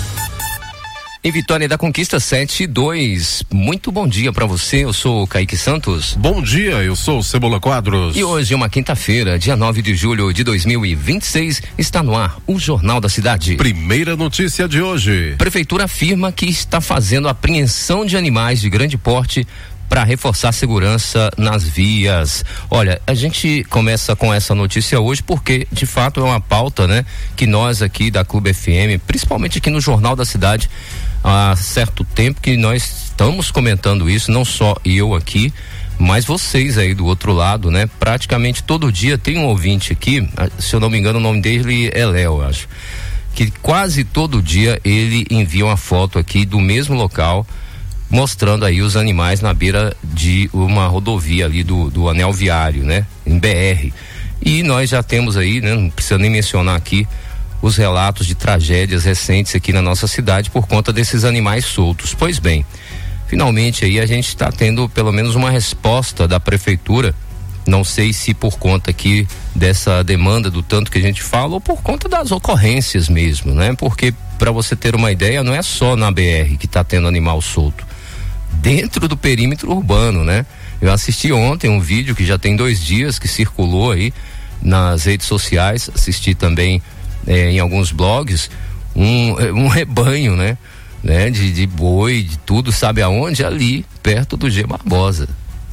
Em Vitória da Conquista sete e dois. Muito bom dia pra você, eu sou o Kaique Santos. Bom dia, eu sou o Cebola Quadros. E hoje, uma quinta-feira, dia nove de julho de dois mil e vinte e seis, está no ar o Jornal da Cidade. Primeira notícia de hoje. Prefeitura afirma que está fazendo apreensão de animais de grande porte para reforçar a segurança nas vias. Olha, a gente começa com essa notícia hoje porque, de fato, é uma pauta, né, que nós aqui da Clube F M, principalmente aqui no Jornal da Cidade, há certo tempo que nós estamos comentando isso, não só eu aqui, mas vocês aí do outro lado, né? Praticamente todo dia tem um ouvinte aqui, se eu não me engano o nome dele é Léo, eu acho, que quase todo dia ele envia uma foto aqui do mesmo local, mostrando aí os animais na beira de uma rodovia ali do, do anel viário, né? Em B R. E nós já temos aí, né? Não precisa nem mencionar aqui os relatos de tragédias recentes aqui na nossa cidade por conta desses animais soltos. Pois bem, finalmente aí a gente está tendo pelo menos uma resposta da prefeitura, não sei se por conta aqui dessa demanda do tanto que a gente fala ou por conta das ocorrências mesmo, né? Porque, para você ter uma ideia, não é só na B R que está tendo animal solto, dentro do perímetro urbano, né? Eu assisti ontem um vídeo que já tem dois dias que circulou aí nas redes sociais, assisti também É, em alguns blogs, um, um rebanho, né? né? De, de boi, de tudo, sabe aonde? Ali, perto do G Barbosa.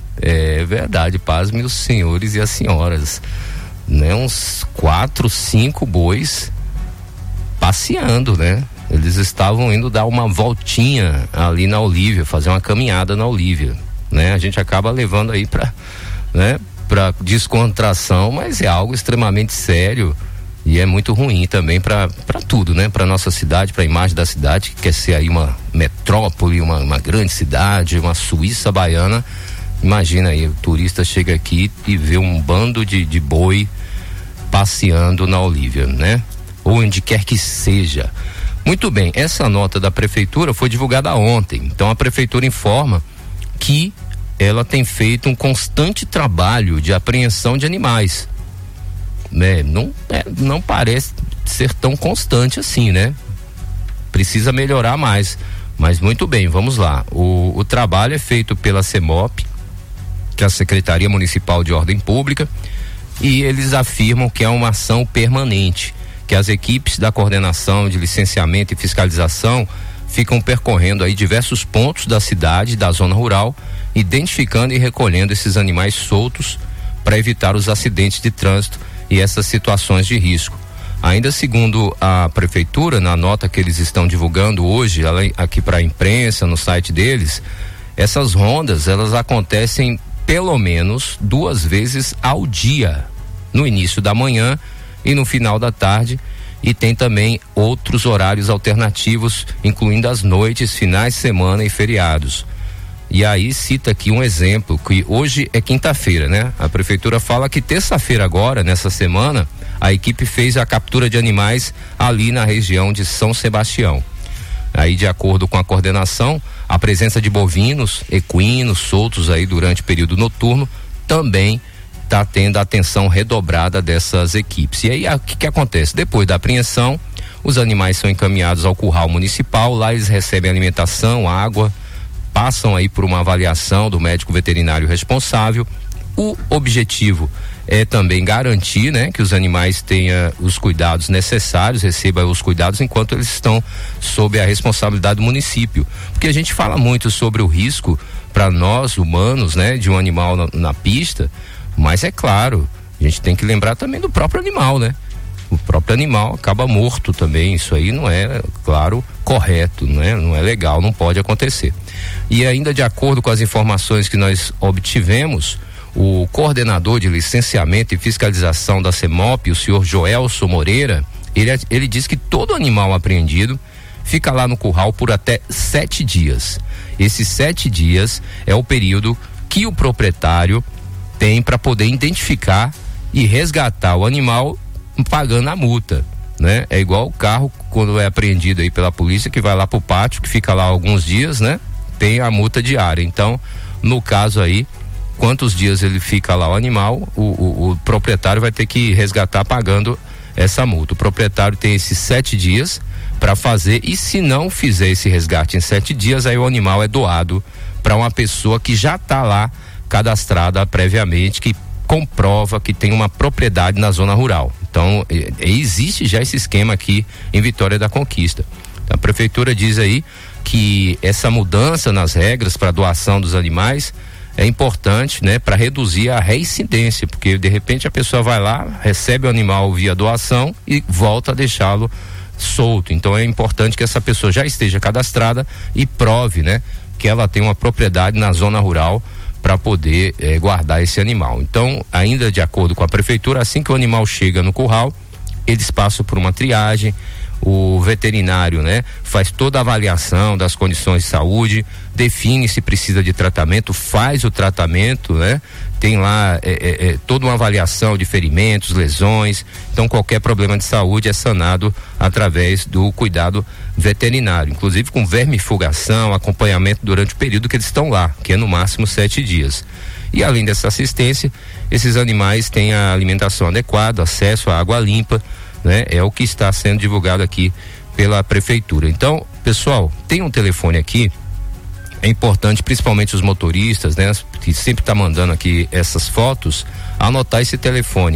É verdade, pasme os senhores e as senhoras, né? Uns quatro, cinco bois passeando, né? Eles estavam indo dar uma voltinha ali na Olívia, fazer uma caminhada na Olívia, né? A gente acaba levando aí pra, né? Pra descontração, mas é algo extremamente sério. E é muito ruim também para tudo, né? Para nossa cidade, para a imagem da cidade, que quer ser aí uma metrópole, uma, uma grande cidade, uma Suíça baiana. Imagina aí, o turista chega aqui e vê um bando de, de boi passeando na Olívia, né? Ou onde quer que seja. Muito bem, essa nota da prefeitura foi divulgada ontem. Então a prefeitura informa que ela tem feito um constante trabalho de apreensão de animais. Né? Não, é, não parece ser tão constante assim, né? Precisa melhorar mais, mas muito bem, vamos lá. O, o trabalho é feito pela CEMOP, que é a Secretaria Municipal de Ordem Pública, e eles afirmam que é uma ação permanente, que as equipes da coordenação de licenciamento e fiscalização ficam percorrendo aí diversos pontos da cidade, da zona rural, identificando e recolhendo esses animais soltos para evitar os acidentes de trânsito e essas situações de risco. Ainda segundo a prefeitura, na nota que eles estão divulgando hoje, aqui para a imprensa, no site deles, essas rondas, elas acontecem pelo menos duas vezes ao dia, no início da manhã e no final da tarde, e tem também outros horários alternativos, incluindo as noites, finais de semana e feriados. E aí cita aqui um exemplo, que hoje é quinta-feira, né? A prefeitura fala que terça-feira agora, nessa semana, a equipe fez a captura de animais ali na região de São Sebastião. Aí, de acordo com a coordenação, a presença de bovinos, equinos, soltos aí durante o período noturno, também está tendo a atenção redobrada dessas equipes. E aí, o que que acontece? Depois da apreensão, os animais são encaminhados ao curral municipal, lá eles recebem alimentação, água, passam aí por uma avaliação do médico veterinário responsável. O objetivo é também garantir, né, que os animais tenham os cuidados necessários, recebam os cuidados enquanto eles estão sob a responsabilidade do município. Porque a gente fala muito sobre o risco para nós humanos, né, de um animal na, na pista, mas é claro, a gente tem que lembrar também do próprio animal, né? O próprio animal acaba morto também, isso aí não é, claro, correto, né? Não é legal, não pode acontecer. E ainda de acordo com as informações que nós obtivemos, O coordenador de licenciamento e fiscalização da CEMOP, o senhor Joelson Moreira, ele, ele diz que todo animal apreendido fica lá no curral por até sete dias. Esses sete dias é o período que o proprietário tem para poder identificar e resgatar o animal pagando a multa, né? É igual o carro quando é apreendido aí pela polícia, que vai lá pro pátio, que fica lá alguns dias, né? Tem a multa diária. Então, no caso aí, quantos dias ele fica lá o animal, o, o, o proprietário vai ter que resgatar pagando essa multa. O proprietário tem esses sete dias para fazer, e se não fizer esse resgate em sete dias, aí o animal é doado para uma pessoa que já está lá cadastrada previamente, que comprova que tem uma propriedade na zona rural. Então, é, existe já esse esquema aqui em Vitória da Conquista. A prefeitura diz aí que essa mudança nas regras para doação dos animais é importante, né, para reduzir a reincidência, porque de repente a pessoa vai lá, recebe o animal via doação e volta a deixá-lo solto. Então é importante que essa pessoa já esteja cadastrada e prove, né, que ela tem uma propriedade na zona rural para poder eh, guardar esse animal. Então, ainda de acordo com a prefeitura, assim que o animal chega no curral, eles passam por uma triagem. O veterinário, né, faz toda a avaliação das condições de saúde, define se precisa de tratamento, faz o tratamento, né? Tem lá é, é, é, toda uma avaliação de ferimentos, lesões. Então, qualquer problema de saúde é sanado através do cuidado veterinário, inclusive com vermifugação, acompanhamento durante o período que eles estão lá, que é no máximo sete dias. E além dessa assistência, esses animais têm a alimentação adequada, acesso à água limpa, né? É o que está sendo divulgado aqui pela prefeitura. Então, pessoal, tem um telefone aqui, é importante, principalmente os motoristas, né, que sempre tá mandando aqui essas fotos, anotar esse telefone.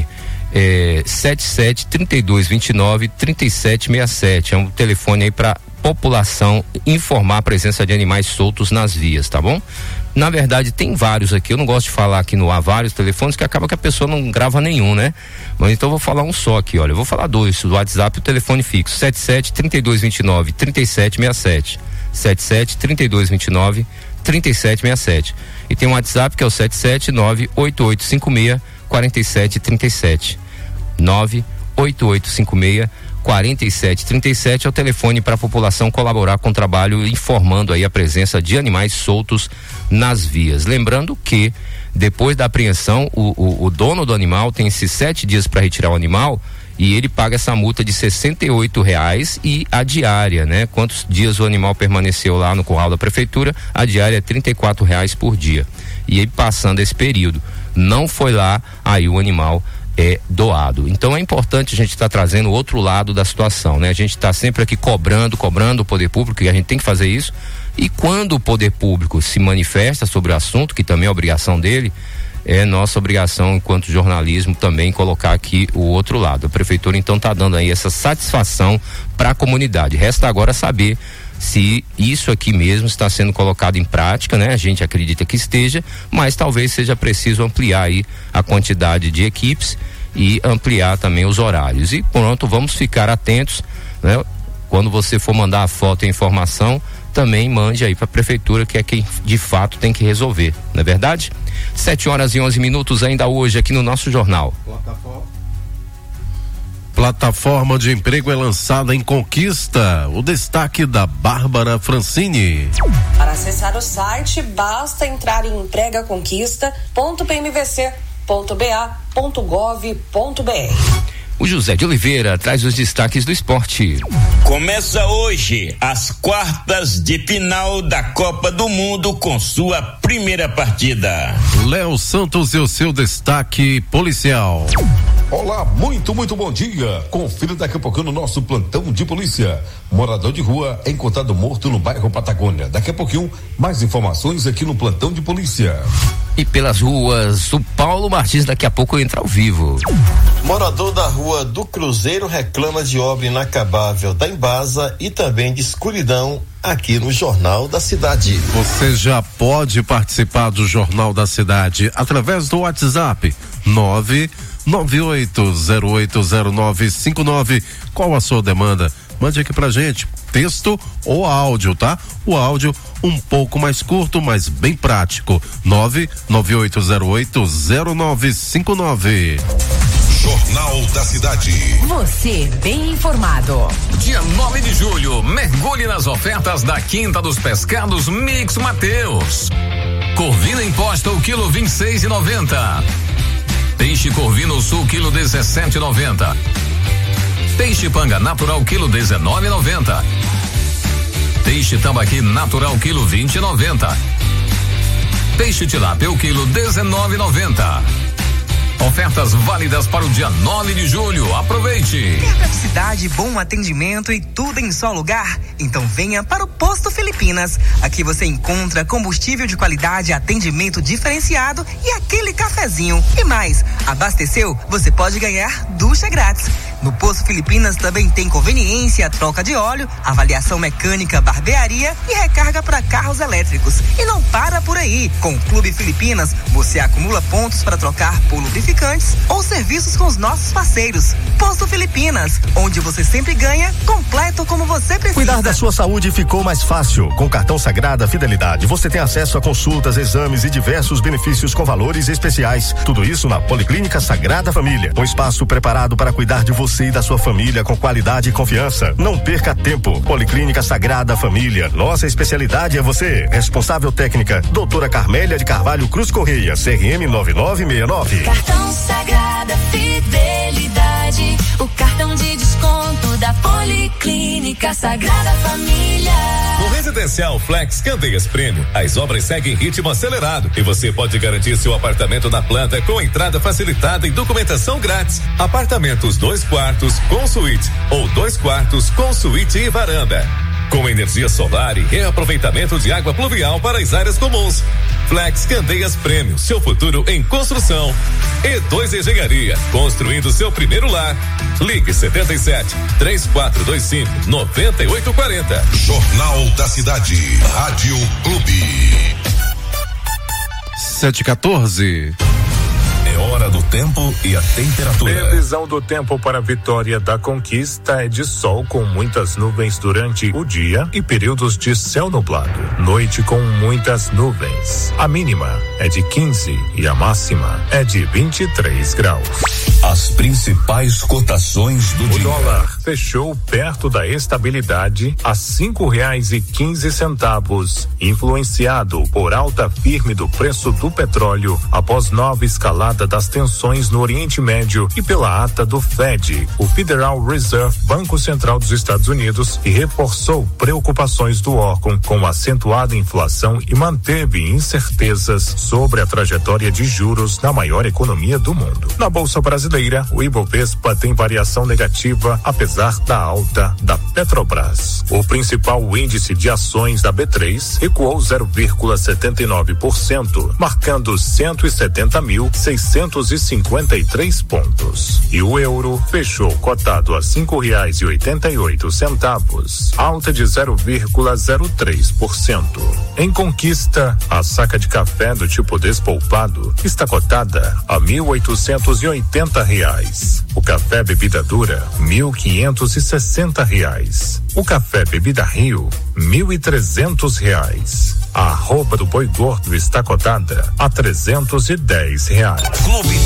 É sete sete, trinta e dois, vinte e nove, trinta e sete sessenta e sete. É um telefone aí para população informar a presença de animais soltos nas vias, tá bom? Na verdade, tem vários aqui, eu não gosto de falar aqui no ar vários telefones, que acaba que a pessoa não grava nenhum, né? Mas então eu vou falar um só aqui, olha, eu vou falar dois, o WhatsApp e o telefone fixo, sete sete, trinta e dois, vinte e nove, trinta e sete sessenta e sete, sete sete, trinta e dois, vinte e nove, trinta e sete sessenta e sete. E tem um WhatsApp que é o sete sete nove oito oito cinco seis quatro sete três sete, nove oito oito cinco seis quarenta e sete trinta e sete é o telefone para a população colaborar com o trabalho, informando aí a presença de animais soltos nas vias. Lembrando que depois da apreensão, o, o, o dono do animal tem esses sete dias para retirar o animal e ele paga essa multa de sessenta e oito reais e a diária, né? Quantos dias o animal permaneceu lá no curral da prefeitura, a diária é trinta e quatro reais por dia. E ele passando esse período, não foi lá, aí o animal é doado. Então é importante a gente estar tá trazendo o outro lado da situação, né? A gente está sempre aqui cobrando, cobrando o poder público, e a gente tem que fazer isso. E quando o poder público se manifesta sobre o assunto, que também é obrigação dele, é nossa obrigação enquanto jornalismo também colocar aqui o outro lado. A prefeitura então está dando aí essa satisfação para a comunidade. Resta agora saber se isso aqui mesmo está sendo colocado em prática, né? A gente acredita que esteja, mas talvez seja preciso ampliar aí a quantidade de equipes e ampliar também os horários. E pronto, vamos ficar atentos, né? Quando você for mandar a foto e a informação, também mande aí para a prefeitura, que é quem de fato tem que resolver, não é verdade? sete horas e onze minutos ainda hoje aqui no nosso jornal. Plataforma. Plataforma de emprego é lançada em Conquista. O destaque da Bárbara Francini. Para acessar o site, basta entrar em emprega conquista ponto p m v c ponto b a ponto gov ponto b r. O José de Oliveira traz os destaques do esporte. Começa hoje as quartas de final da Copa do Mundo com sua primeira partida. Léo Santos e o seu destaque policial. Olá, muito, muito bom dia. Confira daqui a pouquinho no nosso plantão de polícia. Morador de rua é encontrado morto no bairro Patagônia. Daqui a pouquinho, mais informações aqui no plantão de polícia. E pelas ruas, o Paulo Martins daqui a pouco entra ao vivo. Morador da rua do Cruzeiro reclama de obra inacabável da Embasa e também de escuridão aqui no Jornal da Cidade. Você já pode participar do Jornal da Cidade através do WhatsApp nove nove oito zero oito zero nove cinco nove. Qual a sua demanda? mande aqui pra gente, texto ou áudio, tá? O áudio um pouco mais curto, mas bem prático. nove nove oito zero oito zero nove cinco nove. Jornal da Cidade. Você bem informado. Dia nove de julho, mergulhe nas ofertas da Quinta dos Pescados Mix Mateus. Corvina imposta o quilo vinte e seis e noventa. Peixe Corvino Sul quilo dezessete e noventa. Peixe Panga Natural quilo dezenove e noventa. Peixe Tambaqui Natural quilo vinte e noventa. Peixe Tilápia o quilo dezenove e noventa. Ofertas válidas para o dia nove de julho. Aproveite! Quer praticidade, bom atendimento e tudo em só lugar? Então venha para o Posto Filipinas. Aqui você encontra combustível de qualidade, atendimento diferenciado e aquele cafezinho. E mais, abasteceu? Você pode ganhar ducha grátis. No Posto Filipinas também tem conveniência, troca de óleo, avaliação mecânica, barbearia e recarga para carros elétricos. E não para por aí. Com o Clube Filipinas, você acumula pontos para trocar por lubrificantes ou serviços com os nossos parceiros. Posto Filipinas, onde você sempre ganha, completo como você precisa. Cuidar da sua saúde ficou mais fácil. Com o cartão Sagrada Fidelidade, você tem acesso a consultas, exames e diversos benefícios com valores especiais. Tudo isso na Policlínica Sagrada Família. Um espaço preparado para cuidar de você e da sua família com qualidade e confiança. Não perca tempo. Policlínica Sagrada Família. Nossa especialidade é você. Responsável técnica, doutora Carmélia de Carvalho Cruz Correia, C R M nove nove seis nove. Cartão Sagrada Fidelidade, o cartão de desconto da Policlínica Sagrada Família. No Residencial Flex Candeias Prêmio, as obras seguem em ritmo acelerado e você pode garantir seu apartamento na planta com entrada facilitada e documentação grátis. Apartamentos dois quartos com suíte ou dois quartos com suíte e varanda, com energia solar e reaproveitamento de água pluvial para as áreas comuns. Flex Candeias Prêmio, seu futuro em construção. E dois Engenharia, construindo seu primeiro lar. Ligue setenta e sete, três quatro dois cinco, nove oito quatro zero. Jornal da Cidade. Rádio Clube. sete e quatorze. É hora do tempo e a temperatura. Previsão do tempo para Vitória da Conquista é de sol com muitas nuvens durante o dia e períodos de céu nublado. Noite com muitas nuvens. A mínima é de quinze e a máxima é de vinte e três graus. As principais cotações do o dia. O dólar fechou perto da estabilidade a cinco reais e quinze centavos, influenciado por alta firme do preço do petróleo após nova escalada das tensões no Oriente Médio e pela ata do Fed, o Federal Reserve, Banco Central dos Estados Unidos, que reforçou preocupações do órgão com acentuada inflação e manteve incertezas sobre a trajetória de juros na maior economia do mundo. Na Bolsa Brasileira, o Ibovespa tem variação negativa apesar da alta da Petrobras. O principal índice de ações da B três recuou zero vírgula setenta e nove por cento, marcando cento e setenta mil seiscentos e cinquenta e três pontos. E o euro fechou cotado a cinco reais e oitenta e oito centavos, alta de zero vírgula zero três por cento. Em Conquista, a saca de café do tipo despolpado está cotada a mil oitocentos e oitenta reais. O café bebida dura, mil quinhentos e sessenta reais. O café bebida Rio, mil e trezentos reais. A arroba do boi gordo está cotada a trezentos e dez reais. Clube.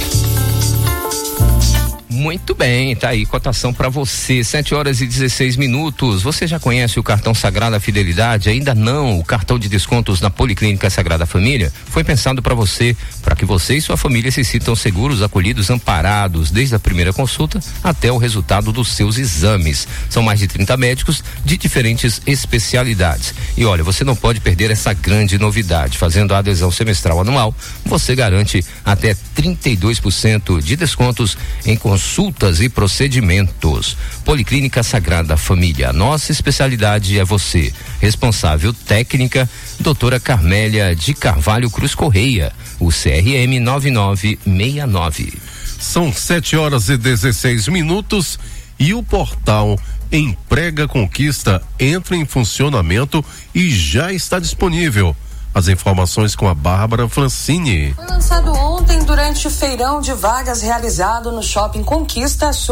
Muito bem, tá aí, cotação para você, sete horas e dezesseis minutos. Você já conhece o cartão Sagrada Fidelidade? Ainda não? O cartão de descontos na Policlínica Sagrada Família foi pensado para você, para que você e sua família se sintam seguros, acolhidos, amparados, desde a primeira consulta até o resultado dos seus exames. São mais de trinta médicos de diferentes especialidades. E olha, você não pode perder essa grande novidade. Fazendo a adesão semestral anual, você garante até trinta e dois por cento de descontos em consultas consultas e procedimentos. Policlínica Sagrada Família, nossa especialidade é você. Responsável técnica, doutora Carmélia de Carvalho Cruz Correia, o C R M nove nove seis nove. São sete horas e dezesseis minutos e o portal Emprega Conquista entra em funcionamento e já está disponível. As informações com a Bárbara Francini. Foi lançado ontem durante o feirão de vagas realizado no Shopping Conquista Sul,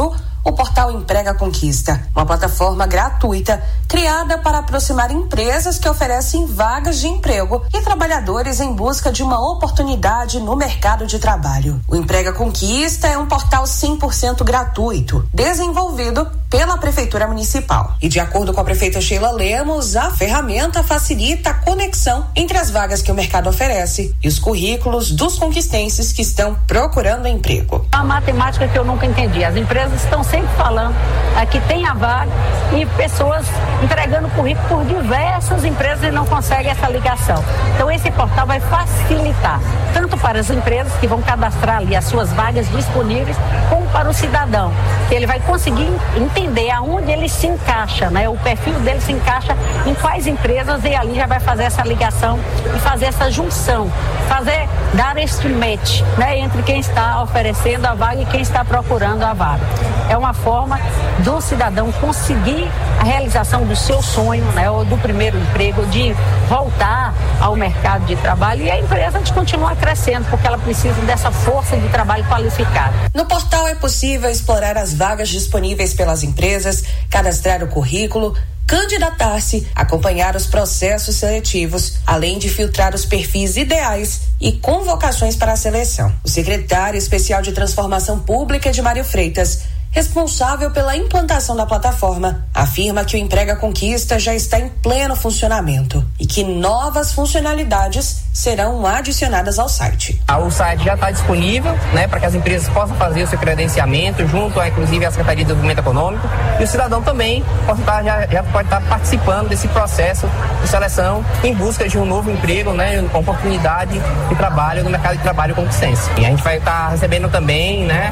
o portal Emprega Conquista, uma plataforma gratuita criada para aproximar empresas que oferecem vagas de emprego e trabalhadores em busca de uma oportunidade no mercado de trabalho. O Emprega Conquista é um portal cem por cento gratuito, desenvolvido pela Prefeitura Municipal. E de acordo com a prefeita Sheila Lemos, a ferramenta facilita a conexão entre as vagas que o mercado oferece e os currículos dos conquistenses que estão procurando emprego. A matemática que eu nunca entendi. As empresas estão sempre falando é, que tem a vaga e pessoas entregando currículo por diversas empresas e não conseguem essa ligação. Então esse portal vai facilitar tanto para as empresas que vão cadastrar ali as suas vagas disponíveis, como para o cidadão, que ele vai conseguir entender aonde ele se encaixa, né? O perfil dele se encaixa em quais empresas e ali já vai fazer essa ligação e fazer essa junção, fazer, dar este match, né? Entre quem está oferecendo a vaga e quem está procurando a vaga. É uma forma do cidadão conseguir a realização do seu sonho, né? Ou do primeiro emprego, de voltar ao mercado de trabalho e a empresa de continuar crescendo, porque ela precisa dessa força de trabalho qualificada. No portal é possível explorar as vagas disponíveis pelas empresas, cadastrar o currículo, candidatar-se, acompanhar os processos seletivos, além de filtrar os perfis ideais e convocações para a seleção. O secretário especial de Transformação Pública, Edmário Freitas, responsável pela implantação da plataforma, afirma que o Emprega Conquista já está em pleno funcionamento e que novas funcionalidades serão adicionadas ao site. O site já está disponível, né, para que as empresas possam fazer o seu credenciamento junto, a, inclusive, à Secretaria de Desenvolvimento Econômico, e o cidadão também pode estar, já, já pode estar participando desse processo de seleção em busca de um novo emprego, né, uma oportunidade de trabalho no mercado de trabalho conquistense. E a gente vai estar recebendo também, né,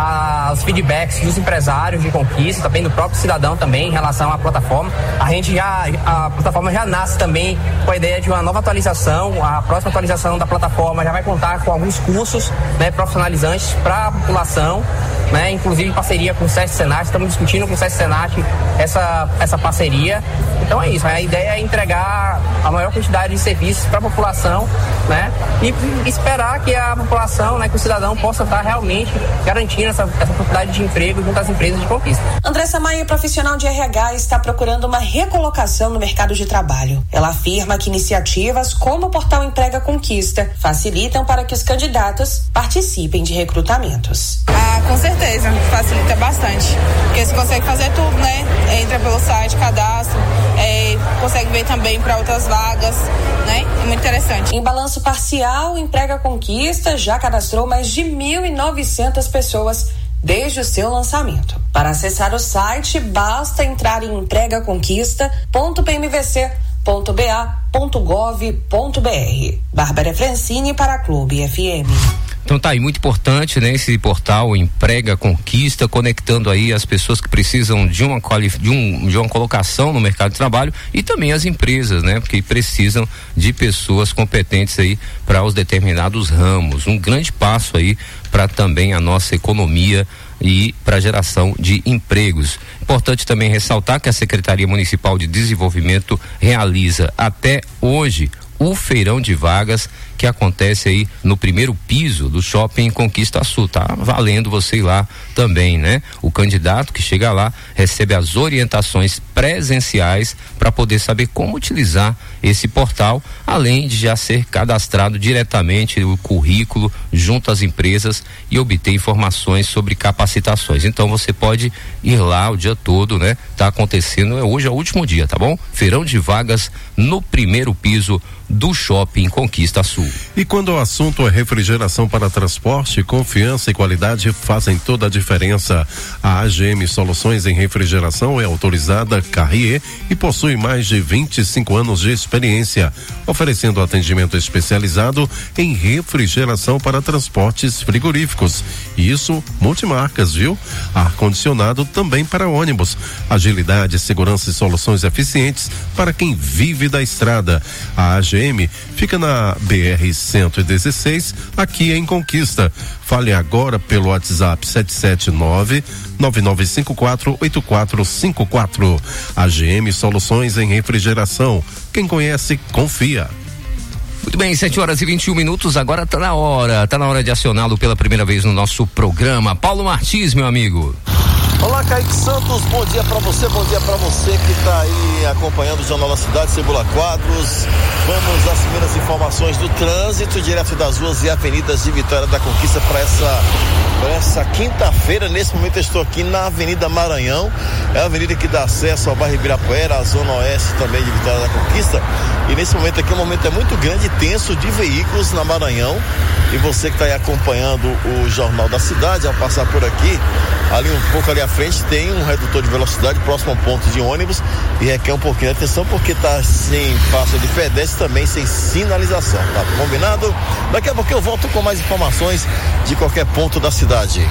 a, os feedbacks dos empresários de conquista, também do próprio cidadão também em relação à plataforma. A gente já, a plataforma já nasce também com a ideia de uma nova atualização. A próxima atualização da plataforma já vai contar com alguns cursos, né, profissionalizantes para a população, né, inclusive em parceria com o SESC Senat. Estamos discutindo com o SESC Senat essa, essa parceria. Então é isso, a ideia é entregar a maior quantidade de serviços para a população, né, e esperar que a população, né, que o cidadão possa estar realmente garantindo essa, essa oportunidade de emprego junto às empresas de conquista. Andressa Maia, profissional de R H, está procurando uma recolocação no mercado de trabalho. Ela afirma que iniciativas como o portal Emprega Conquista facilitam para que os candidatos participem de recrutamentos. Ah, com certeza, facilita bastante, porque você consegue fazer tudo, né? Entra pelo site, cadastro, é, consegue ver também para outras vagas, né? É muito interessante. Em balanço parcial, o Emprega Conquista já cadastrou mais de mil e novecentas pessoas desde o seu lançamento. Para acessar o site, basta entrar em emprega conquista ponto p m v c ponto b a ponto gov ponto b r. Bárbara Francini para a Clube F M. Então tá aí, muito importante, né? Esse portal Emprega Conquista, conectando aí as pessoas que precisam de uma, de, um, de uma colocação no mercado de trabalho e também as empresas, né? Porque precisam de pessoas competentes aí para os determinados ramos. Um grande passo aí para também a nossa economia e para a geração de empregos. Importante também ressaltar que a Secretaria Municipal de Desenvolvimento realiza até hoje o feirão de vagas que acontece aí no primeiro piso do Shopping Conquista Sul. Tá valendo você ir lá também, né? O candidato que chega lá recebe as orientações presenciais para poder saber como utilizar esse portal, além de já ser cadastrado diretamente o currículo junto às empresas e obter informações sobre capacitações. Então você pode ir lá o dia todo, né? Tá acontecendo, hoje é o último dia, tá bom? Feirão de vagas no primeiro piso do Shopping Conquista Sul. E quando o assunto é refrigeração para transporte, confiança e qualidade fazem toda a diferença. A A G M Soluções em Refrigeração é autorizada Carrier e possui mais de vinte e cinco anos de experiência, oferecendo atendimento especializado em refrigeração para transportes frigoríficos. Isso, multimarcas, viu? Ar-condicionado também para ônibus. Agilidade, segurança e soluções eficientes para quem vive da estrada. A A G M fica na B R cento e dezesseis, aqui em Conquista. Fale agora pelo WhatsApp sete sete nove, nove nove cinco quatro, oito quatro cinco quatro. A G M Soluções em Refrigeração. Quem conhece, confia. Muito bem, sete horas e vinte e um minutos, agora tá na hora, tá na hora de acioná-lo pela primeira vez no nosso programa. Paulo Martins, meu amigo. Olá, Kaique Santos, bom dia pra você, bom dia pra você que tá aí acompanhando o Jornal da Cidade, Cebola Quadros. Vamos às primeiras informações do trânsito, direto das ruas e avenidas de Vitória da Conquista para essa, pra essa quinta-feira. Nesse momento eu estou aqui na Avenida Maranhão, é a avenida que dá acesso ao bairro Ibirapuera, a zona oeste também de Vitória da Conquista. E nesse momento aqui o momento é muito grande e tenso de veículos na Maranhão. E você que está aí acompanhando o Jornal da Cidade, ao passar por aqui, ali um pouco ali à frente tem um redutor de velocidade próximo ao ponto de ônibus e requer um pouquinho de atenção porque está sem faixa de pedestre, também sem sinalização, tá combinado? Daqui a pouco eu volto com mais informações de qualquer ponto da cidade.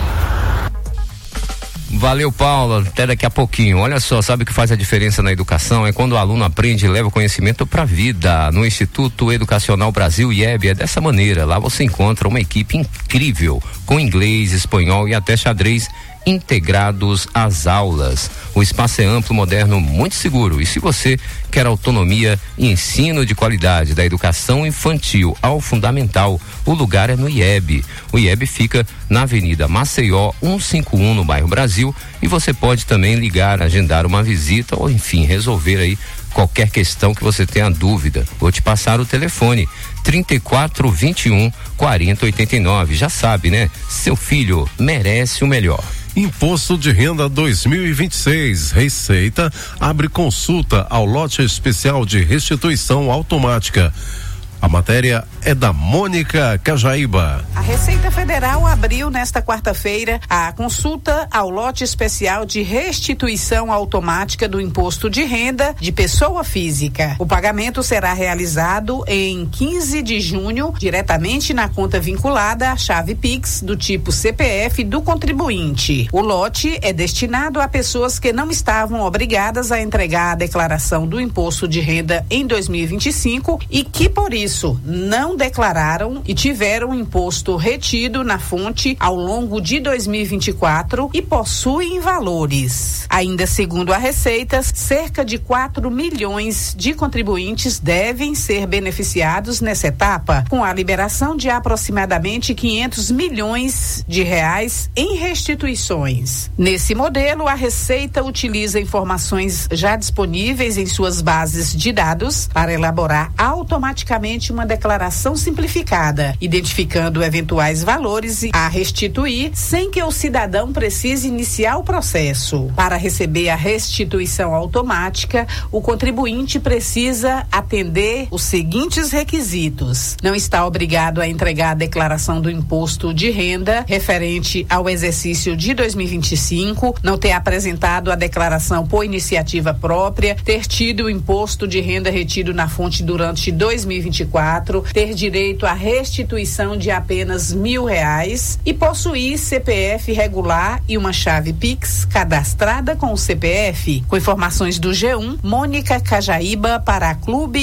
Valeu, Paulo, até daqui a pouquinho. Olha só, sabe o que faz a diferença na educação? É quando o aluno aprende e leva conhecimento para a vida. No Instituto Educacional Brasil I E B é dessa maneira. Lá você encontra uma equipe incrível, com inglês, espanhol e até xadrez integrados às aulas. O espaço é amplo, moderno, muito seguro. E se você quer autonomia e ensino de qualidade da educação infantil ao fundamental, o lugar é no I E B. O I E B fica na Avenida Maceió cento e cinquenta e um, no bairro Brasil, e você pode também ligar, agendar uma visita ou enfim, resolver aí qualquer questão que você tenha dúvida. Vou te passar o telefone trinta e quatro, vinte e um, quarenta, oitenta e nove. Já sabe, né? Seu filho merece o melhor. Imposto de Renda dois mil e vinte e seis. Receita abre consulta ao lote especial de restituição automática. A matéria é da Mônica Cajaíba. A Receita Federal abriu nesta quarta-feira a consulta ao lote especial de restituição automática do imposto de renda de pessoa física. O pagamento será realizado em quinze de junho, diretamente na conta vinculada à chave Pix do tipo C P F do contribuinte. O lote é destinado a pessoas que não estavam obrigadas a entregar a declaração do imposto de renda em dois mil e vinte e cinco e que, por isso, não declararam e tiveram o imposto retido na fonte ao longo de dois mil e vinte e quatro e possuem valores. Ainda segundo a Receita, cerca de quatro milhões de contribuintes devem ser beneficiados nessa etapa, com a liberação de aproximadamente quinhentos milhões de reais em restituições. Nesse modelo, a Receita utiliza informações já disponíveis em suas bases de dados para elaborar automaticamente uma declaração simplificada, identificando eventuais valores a restituir sem que o cidadão precise iniciar o processo. Para receber a restituição automática, o contribuinte precisa atender os seguintes requisitos: não está obrigado a entregar a declaração do imposto de renda referente ao exercício de dois mil e vinte e cinco, não ter apresentado a declaração por iniciativa própria, ter tido o imposto de renda retido na fonte durante dois mil e vinte e quatro, ter direito à restituição de apenas mil reais e possuir C P F regular e uma chave Pix cadastrada com o C P F. Com informações do G um, Mônica Cajaíba para a Clube